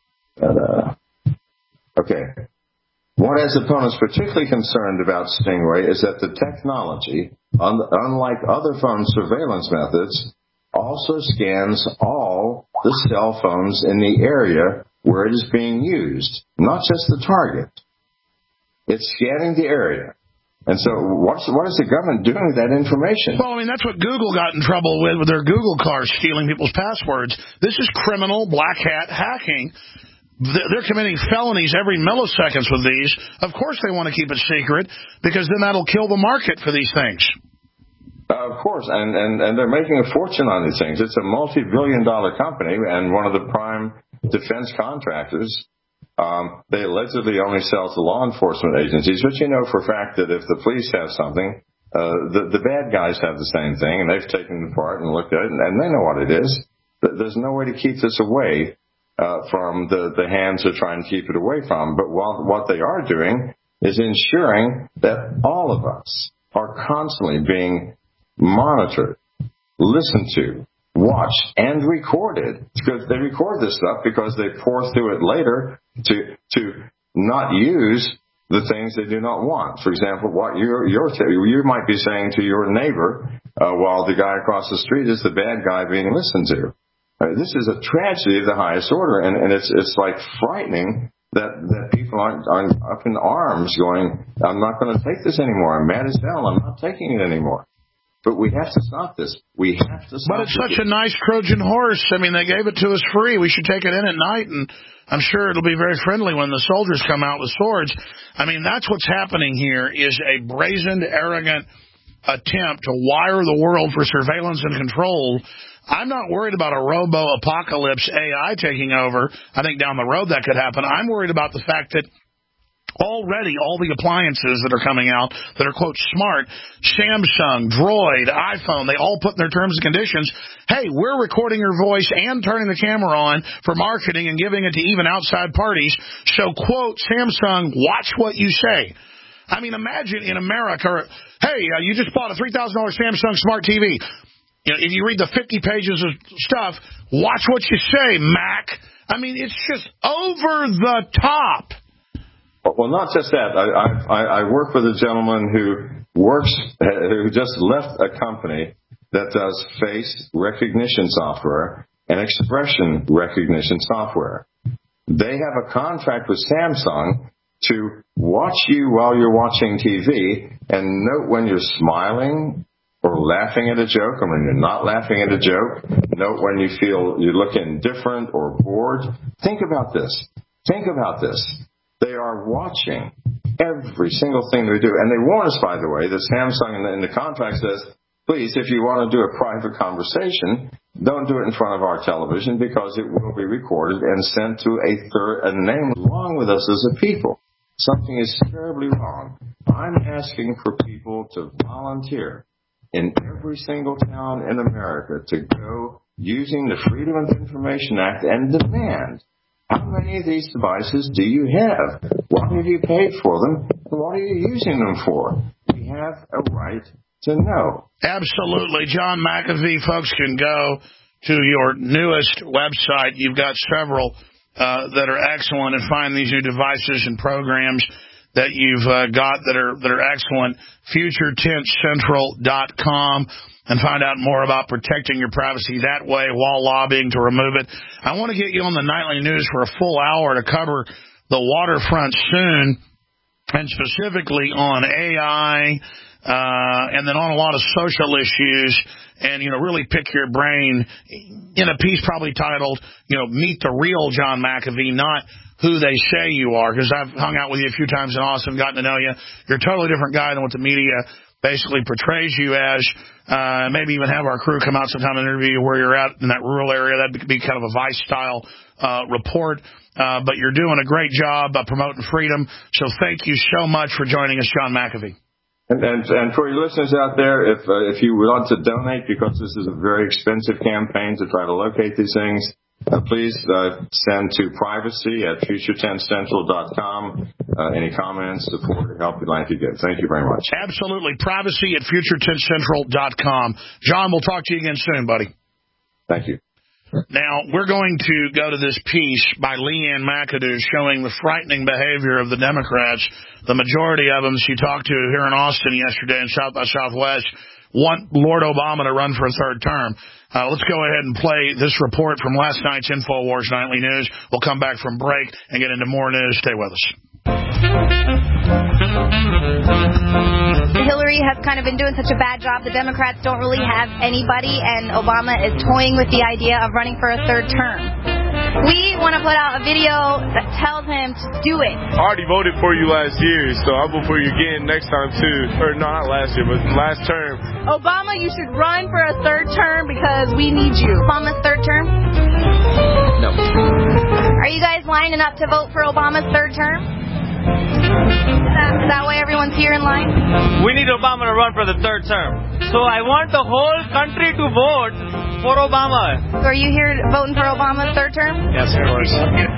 Speaker 9: Uh, okay. What has opponents particularly concerned about Stingray is that the technology, un- unlike other phone surveillance methods, also scans all the cell phones in the area where it is being used, not just the target. It's scanning the area. And so what's, what is the government doing with that information?
Speaker 3: Well, I mean, that's what Google got in trouble with, with their Google cars stealing people's passwords. This is criminal black hat hacking. They're committing felonies every milliseconds with these. Of course they want to keep it secret, because then that'll kill the market for these things.
Speaker 9: Uh, of course, and, and, and they're making a fortune on these things. It's a multi-billion dollar company, and one of the prime defense contractors. Um, they allegedly only sell to law enforcement agencies, but you know for a fact that if the police have something, uh, the, the bad guys have the same thing, and they've taken it apart and looked at it, and, and they know what it is. There's no way to keep this away Uh, from the, the hands they're trying to keep it away from. But while, what they are doing is ensuring that all of us are constantly being monitored, listened to, watched, and recorded. Because they record this stuff because they pour through it later to to not use the things they do not want. For example, what you're, you're, you might be saying to your neighbor uh, while the guy across the street is the bad guy being listened to. Uh, this is a tragedy of the highest order, and, and it's it's like frightening that, that people aren't, aren't up in arms going, I'm not going to take this anymore. I'm mad as hell. I'm not taking it anymore. But we have to stop this. We have to stop
Speaker 3: But it's
Speaker 9: this.
Speaker 3: such a nice Trojan horse. I mean, they gave it to us free. We should take it in at night, and I'm sure it'll be very friendly when the soldiers come out with swords. I mean, that's what's happening here is a brazen, arrogant attempt to wire the world for surveillance and control. I'm not worried about a robo-apocalypse A I taking over. I think down the road that could happen. I'm worried about the fact that already all the appliances that are coming out that are, quote, smart, Samsung, Droid, iPhone, they all put in their terms and conditions, hey, we're recording your voice and turning the camera on for marketing and giving it to even outside parties. So, quote, Samsung, watch what you say. I mean, imagine in America, hey, uh, you just bought a three thousand dollars Samsung Smart T V. You know, if you read the fifty pages of stuff, watch what you say, Mac. I mean, it's just over the top.
Speaker 9: Well, not just that. I, I, I work with a gentleman who works, who just left a company that does face recognition software and expression recognition software. They have a contract with Samsung to watch you while you're watching T V and note when you're smiling or laughing at a joke, or when you're not laughing at a joke. Note when you feel you look indifferent or bored. Think about this. Think about this. They are watching every single thing we do. And they warn us, by the way, that Samsung in the, in the contract says, please, if you want to do a private conversation, don't do it in front of our television because it will be recorded and sent to a third, a name along with us as a people. Something is terribly wrong. I'm asking for people to volunteer in every single town in America to go using the Freedom of Information Act and demand How many of these devices do you have? What have you paid for them? And what are you using them for? We have a right to know.
Speaker 3: Absolutely. John McAfee, folks can go to your newest website. You've got several uh, that are excellent, and find these new devices and programs that you've uh, got that are that are excellent. future tense central dot com, and find out more about protecting your privacy that way while lobbying to remove it. I want to get you on the nightly news for a full hour to cover the waterfront soon, and specifically on A I, uh, and then on a lot of social issues, and, you know, really pick your brain in a piece probably titled, you know, Meet the Real John McAfee, not who they say you are, because I've hung out with you a few times in Austin, gotten to know you. You're a totally different guy than what the media basically portrays you as. Uh, maybe even have our crew come out sometime and interview you where you're at in that rural area. That'd be kind of a Vice-style uh, report. Uh, but you're doing a great job uh, promoting freedom. So thank you so much for joining us, John McAfee.
Speaker 9: And, and, and for your listeners out there, if uh, if you want to donate, because this is a very expensive campaign to try to locate these things, uh, please uh, send to privacy at future tense central dot com. Uh, any comments, support, or help you'd like to get. Thank you very much.
Speaker 3: Absolutely. Privacy at future tense central dot com. John, we'll talk to you again soon, buddy.
Speaker 9: Thank you.
Speaker 3: Now, we're going to go to this piece by Leanne McAdoo showing the frightening behavior of the Democrats. The majority of them she talked to here in Austin yesterday in South by Southwest want Lord Obama to run for a third term. Uh, let's go ahead and play this report from last night's InfoWars Nightly News. We'll come back from break and get into more news. Stay with us.
Speaker 19: Hillary has kind of been doing such a bad job. The Democrats don't really have anybody, and Obama is toying with the idea of running for a third term. We want to put out a video that tells him to do it.
Speaker 20: I already voted for you last year, so I'll vote for you again next time, too. Or, no, not last year, but last term.
Speaker 19: Obama, you should run for a third term because we need you. Obama's third term?
Speaker 20: No.
Speaker 19: Are you guys lining up to vote for Obama's third term? Is that, is that why everyone's here in line?
Speaker 21: We need Obama to run for the third term. So I want the whole country to vote for Obama.
Speaker 19: So are you here voting for Obama's third term?
Speaker 21: Yes, of course.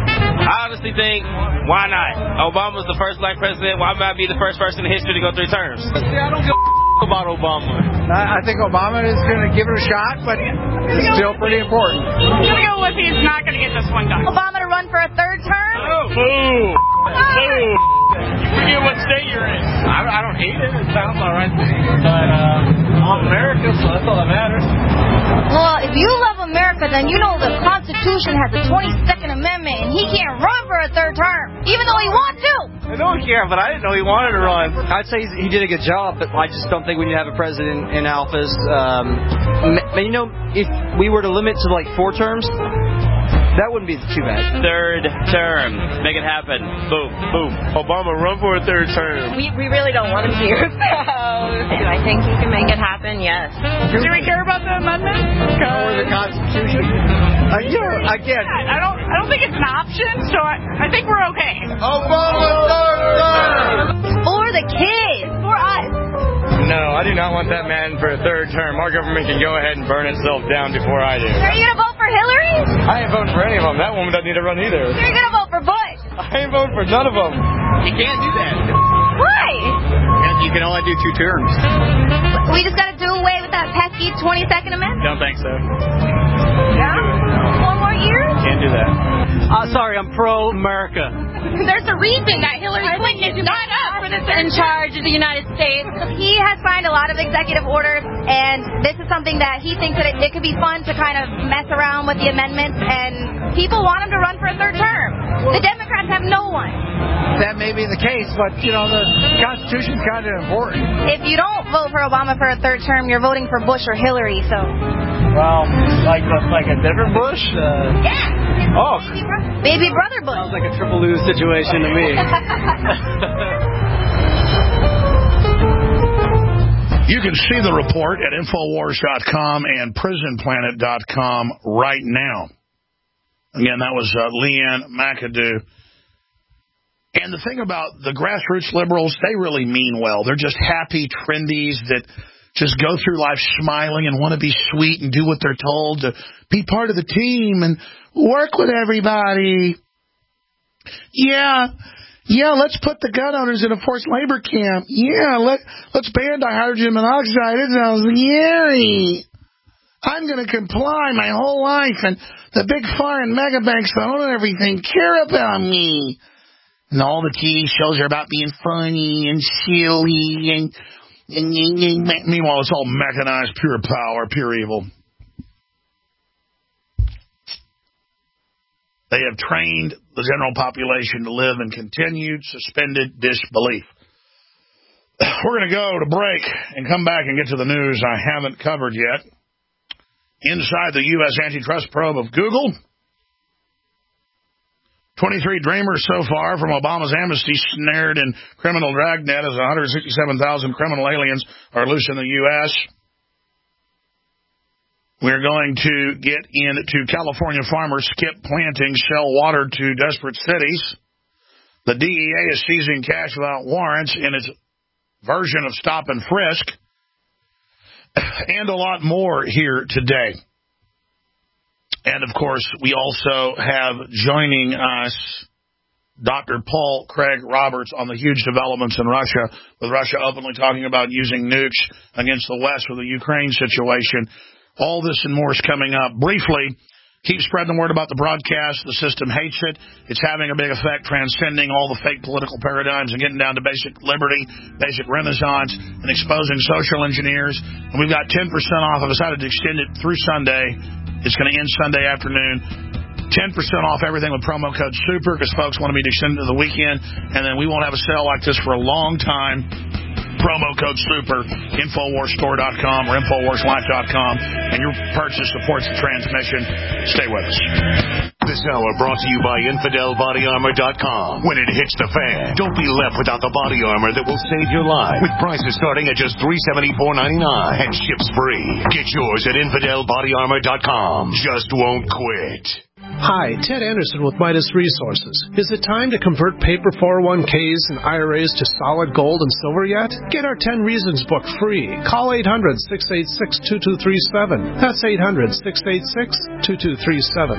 Speaker 21: I honestly think, why not? Obama's the first black president. Why not be the first person in history to go three terms? See, I don't give a about Obama.
Speaker 22: I think Obama is going to give it a shot, but it's still pretty important.
Speaker 23: I'm going to go with he's not going to get this one done.
Speaker 19: Obama to run for a third term?
Speaker 21: Oh, boo! Boo! You forget what state you're in. I, I don't hate it. It sounds all right to me. But uh, I'm America, so that's all that matters.
Speaker 19: Well, if you love America, then you know the Constitution has a twenty-second Amendment, and he can't run for a third term, even though he wants to.
Speaker 21: I know he can't, but I didn't know he wanted to run.
Speaker 24: I'd say he did a good job, but I just don't think we need to have a president in office. Um, you know, if we were to limit to like four terms, that wouldn't be too bad.
Speaker 21: Third term. Make it happen. Boom. Boom. Obama, run for a third term.
Speaker 25: We we really don't want him to. So do I think he can make it happen? Yes.
Speaker 23: Do we care about the amendment?
Speaker 22: Or the Constitution? Uh, you know, again,
Speaker 23: I don't I don't think it's an option, so I, I think we're okay.
Speaker 22: Obama third term!
Speaker 19: For the kids. For us.
Speaker 20: No, I do not want that man for a third term. Our government can go ahead and burn itself down before I do.
Speaker 19: Are you going to vote for Hillary?
Speaker 20: I ain't voting for any of them. That woman doesn't need to run either.
Speaker 19: You're going to vote for Bush?
Speaker 20: I ain't voting for none of them.
Speaker 21: You can't do that.
Speaker 19: Why?
Speaker 21: You can only do two terms.
Speaker 19: We just got to do away with that pesky twenty-second Amendment?
Speaker 21: Don't think so.
Speaker 19: Yeah? One more year?
Speaker 21: Can't do that.
Speaker 24: Uh, sorry, I'm pro-America.
Speaker 23: There's a reason that Hillary Clinton is not up for this
Speaker 19: in charge of the United States. He has signed a lot of executive orders, and this is something that he thinks that it, it could be fun to kind of mess around with the amendments, and people want him to run for a third term. The Democrats have no one.
Speaker 22: That may be the case, but, you know, the Constitution's kind of important.
Speaker 19: If you don't vote for Obama for a third term, you're voting for Bush or Hillary, so...
Speaker 21: Well, like a, like a different Bush? Uh...
Speaker 19: Yeah.
Speaker 21: Oh.
Speaker 19: Baby, bro- baby brother Bush.
Speaker 24: Sounds like a triple lose situation to me.
Speaker 3: You can see the report at Infowars dot com and Prison Planet dot com right now. Again, that was uh, Leanne McAdoo. And the thing about the grassroots liberals, they really mean well. They're just happy trendies that just go through life smiling and want to be sweet and do what they're told to be part of the team and work with everybody. Yeah. Yeah, let's put the gun owners in a forced labor camp. Yeah, let, let's ban dihydrogen monoxide. It sounds scary. I'm going to comply my whole life, and the big foreign mega banks that own everything care about me. And all the T V shows are about being funny and silly, and, and, and, and meanwhile, it's all mechanized, pure power, pure evil. They have trained the general population to live in continued suspended disbelief. We're going to go to break and come back and get to the news I haven't covered yet. Inside the U S antitrust probe of Google, twenty-three dreamers so far from Obama's amnesty snared in criminal dragnet as one hundred sixty-seven thousand criminal aliens are loose in the U S We're going to get into California farmers skip planting, sell water to desperate cities. The D E A is seizing cash without warrants in its version of stop and frisk. And a lot more here today. And, of course, we also have joining us Doctor Paul Craig Roberts on the huge developments in Russia, with Russia openly talking about using nukes against the West with the Ukraine situation. All this and more is coming up. Briefly, keep spreading the word about the broadcast. The system hates it. It's having a big effect, transcending all the fake political paradigms and getting down to basic liberty, basic renaissance, and exposing social engineers. And we've got ten percent off. I've decided to extend it through Sunday. It's going to end Sunday afternoon. ten percent off everything with promo code SUPER, because folks want me to extend it to the weekend. And then we won't have a sale like this for a long time. Promo code SUPER, Infowars Store dot com or Infowars Life dot com, and your purchase supports the transmission. Stay with us.
Speaker 2: This hour brought to you by Infidel Body Armor dot com. When it hits the fan, don't be left without the body armor that will save your life. With prices starting at just three hundred seventy-four ninety-nine and ships free. Get yours at Infidel Body Armor dot com. Just won't quit.
Speaker 1: Hi, Ted Anderson with Midas Resources. Is it time to convert paper four oh one k's and I R As to solid gold and silver yet? Get our ten Reasons book free. Call eight hundred, six eight six, two two three seven. That's eight hundred, six eight six, two two three seven.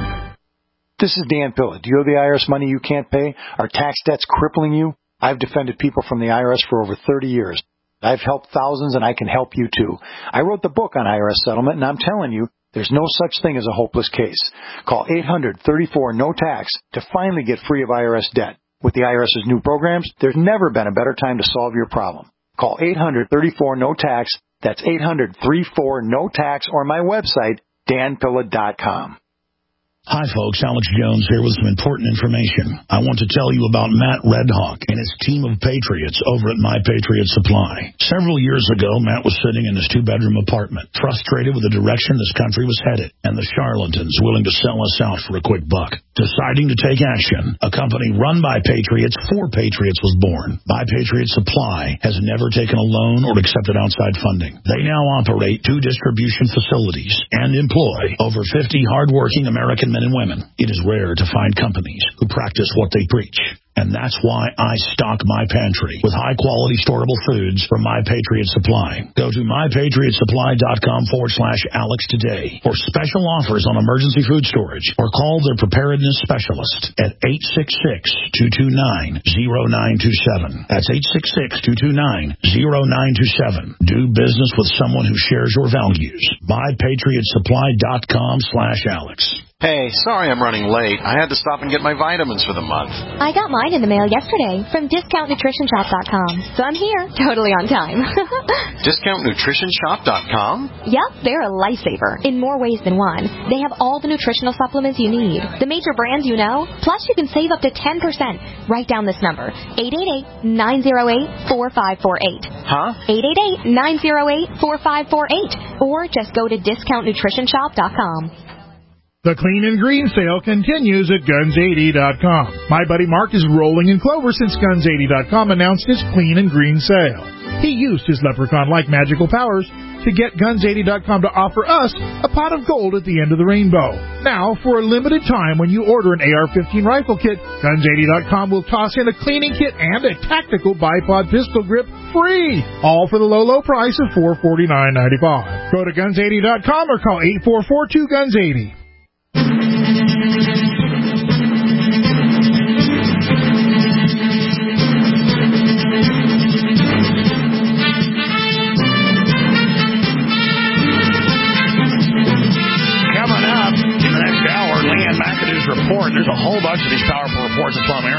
Speaker 4: This is Dan Pilla. Do you owe the I R S money you can't pay? Are tax debts crippling you? I've defended people from the I R S for over thirty years. I've helped thousands, and I can help you too. I wrote the book on I R S settlement, and I'm telling you, there's no such thing as a hopeless case. Call eight hundred, thirty-four, no tax to finally get free of I R S debt. With the IRS's new programs, there's never been a better time to solve your problem. Call eight hundred, thirty-four, no tax. That's eight hundred, thirty-four, no tax, or my website, dan pilla dot com.
Speaker 3: Hi, folks. Alex Jones here with some important information. I want to tell you about Matt Redhawk and his team of patriots over at My Patriot Supply. Several years ago, Matt was sitting in his two-bedroom apartment, frustrated with the direction this country was headed and the charlatans willing to sell us out for a quick buck. Deciding to take action, a company run by patriots for patriots was born. My Patriot Supply has never taken a loan or accepted outside funding. They now operate two distribution facilities and employ over fifty hardworking American men and women. It is rare to find companies who practice what they preach. And that's why I stock my pantry with high-quality storable foods from My Patriot Supply. Go to my patriot supply dot com forward slash Alex today for special offers on emergency food storage, or call their preparedness specialist at eight six six, two two nine, zero nine two seven. That's eight six six, two two nine, zero nine two seven. Do business with someone who shares your values. my patriot supply dot com slash Alex.
Speaker 5: Hey, sorry I'm running late. I had to stop and get my vitamins for the month.
Speaker 6: I got mine in the mail yesterday from discount nutrition shop dot com, so I'm here, totally on time.
Speaker 5: discount nutrition shop dot com?
Speaker 6: Yep, they're a lifesaver in more ways than one. They have all the nutritional supplements you need, the major brands you know, plus you can save up to ten percent. Write down this number, eight eight eight, nine zero eight, four five four eight.
Speaker 5: Huh?
Speaker 6: eight eight eight, nine zero eight, four five four eight. Or just go to discount nutrition shop dot com.
Speaker 14: The Clean and Green sale continues at guns eighty dot com. My buddy Mark is rolling in clover since guns eighty dot com announced his Clean and Green sale. He used his leprechaun-like magical powers to get guns eighty dot com to offer us a pot of gold at the end of the rainbow. Now, for a limited time, when you order an A R fifteen rifle kit, guns eighty dot com will toss in a cleaning kit and a tactical bipod pistol grip free, all for the low, low price of four hundred forty-nine ninety-five. Go to guns eighty dot com or call eight four four, two guns eighty.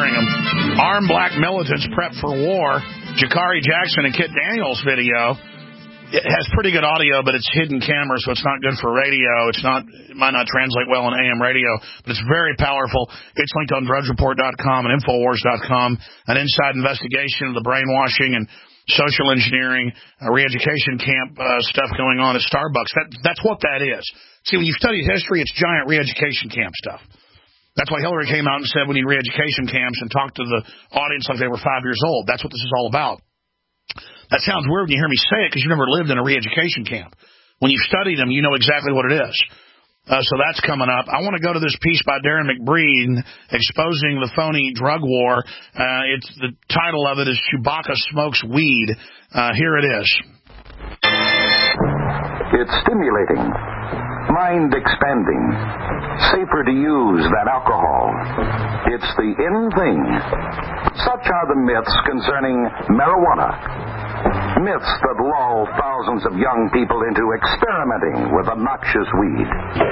Speaker 3: wearing them. Armed black militants prep for war. Jakari Jackson and Kit Daniels video. It has pretty good audio, but it's hidden camera, so it's not good for radio. It's not, it might not translate well on A M radio, but it's very powerful. It's linked on drudge report dot com and infowars dot com. An inside investigation of the brainwashing and social engineering, uh, re-education camp uh, stuff going on at Starbucks. That, that's what that is. See, when you study history, it's giant re-education camp stuff. That's why Hillary came out and said we need re-education camps and talked to the audience like they were five years old. That's what this is all about. That sounds weird when you hear me say it because you never lived in a re-education camp. When you study them, you know exactly what it is. Uh, so that's coming up. I want to go to this piece by Darren McBreen exposing the phony drug war. Uh, it's the title of it is Chewbacca Smokes Weed. Uh, here it is.
Speaker 8: It's stimulating, mind-expanding, safer to use than alcohol. It's the in thing. Such are the myths concerning marijuana. Myths that lull thousands of young people into experimenting with the noxious weed.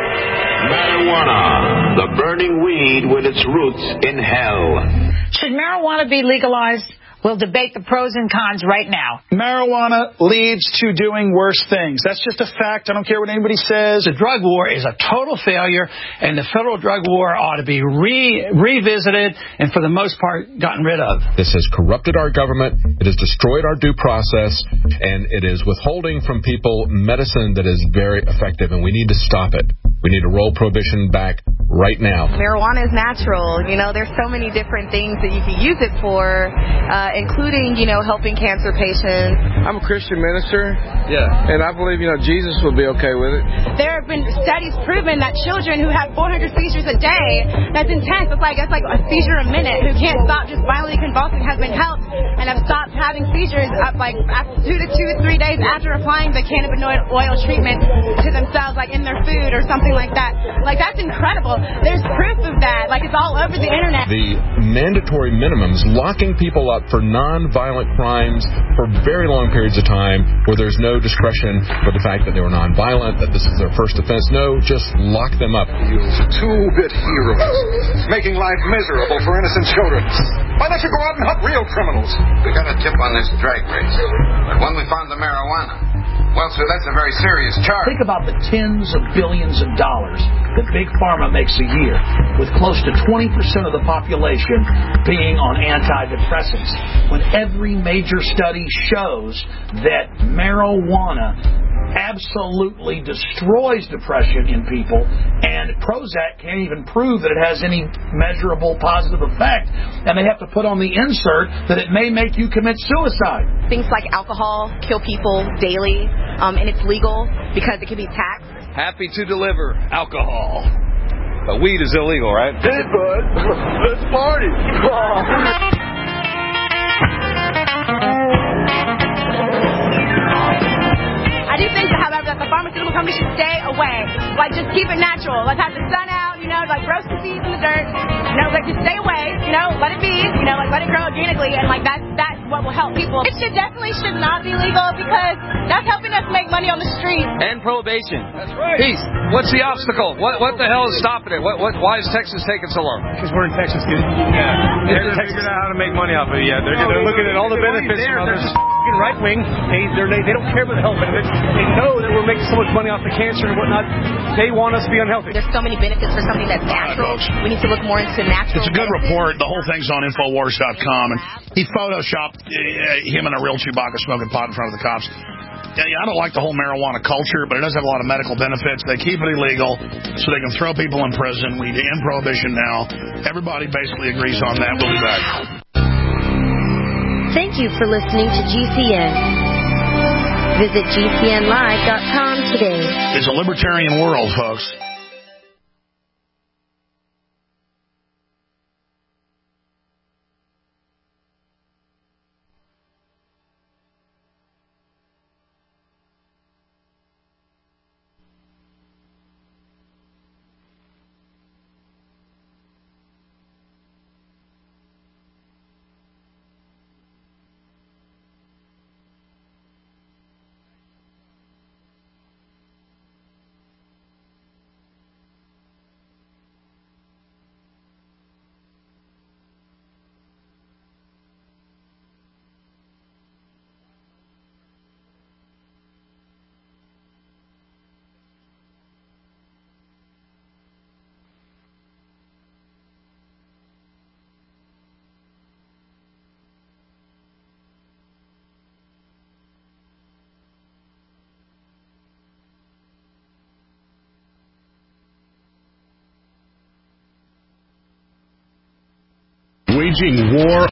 Speaker 10: Marijuana, the burning weed with its roots in hell.
Speaker 11: Should marijuana be legalized? We'll debate the pros and cons right now.
Speaker 12: Marijuana leads to doing worse things. That's just a fact. I don't care what anybody says.
Speaker 13: The drug war is a total failure, and the federal drug war ought to be re- revisited and, for the most part, gotten rid of.
Speaker 26: This has corrupted our government. It has destroyed our due process, and it is withholding from people medicine that is very effective, and we need to stop it. We need to roll prohibition back right now.
Speaker 27: Marijuana is natural. You know, there's so many different things that you can use it for, uh, including, you know, helping cancer patients.
Speaker 28: I'm a Christian minister.
Speaker 26: Yeah.
Speaker 28: And I believe, you know, Jesus would be okay with it.
Speaker 29: There have been studies proven that children who have four hundred seizures a day, that's intense. It's like, it's like a seizure a minute, who can't stop just violently convulsing, have been helped and have stopped having seizures up like after two to two to three days after applying the cannabinoid oil treatment to themselves, like in their food or something like that. Like, that's incredible. There's proof of that. Like, it's all over the internet.
Speaker 26: The mandatory minimums locking people up for non-violent crimes for very long periods of time where there's no discretion for the fact that they were non-violent, that this is their first offense. No, just lock them up.
Speaker 30: Two-bit heroes, making life miserable for innocent children. Why don't you go out and hunt real criminals?
Speaker 31: We got a tip on this drag race, but when we found the marijuana, well, sir, that's a very serious charge.
Speaker 32: Think about the tens of billions of dollars that Big Pharma makes a year, with close to twenty percent of the population being on antidepressants, when every major study shows that marijuana absolutely destroys depression in people, and Prozac can't even prove that it has any measurable positive effect, and they have to put on the insert that it may make you commit suicide.
Speaker 27: Things like alcohol kill people daily, um, and it's legal because it can be taxed.
Speaker 33: Happy to deliver alcohol. But weed is illegal, right?
Speaker 30: Hey, bud. Let's party.
Speaker 29: I do think, however, that the pharmaceutical company should stay away. Like, just keep it natural. Like, have the sun out, you know, like, roast the seeds in the dirt. You know, like, just stay away, you know, let it be, you know, like, let it grow organically, and, like, that's, that's what will help people. It should definitely should not be legal because that's helping us make money on the street.
Speaker 33: And prohibition. That's right. Peace. What's the obstacle? What what the hell is stopping it? What what? Why is Texas taking so long?
Speaker 34: Because we're in Texas, dude.
Speaker 33: Yeah. They're figuring out how to make money off of it, yeah. They're, no, they're looking at all the benefits.
Speaker 34: They're, they're just f***ing right wing. They, they, they don't care about the health benefits. They know that we're making so much money off the cancer and whatnot. They want us to be unhealthy.
Speaker 27: There's so many benefits for something that's natural. Right, we need to look more into natural.
Speaker 3: It's a good
Speaker 27: benefits.
Speaker 3: report. The whole thing's on infowars dot com. And he photoshopped uh, him and a real Chewbacca smoking pot in front of the cops. Yeah, I don't like the whole marijuana culture, but it does have a lot of medical benefits. They keep it illegal so they can throw people in prison. We need to end prohibition now. Everybody basically agrees on that. We'll be back.
Speaker 35: Thank you for listening to G C N. Visit G C N live dot com today.
Speaker 3: It's a libertarian world, folks.
Speaker 1: Waging war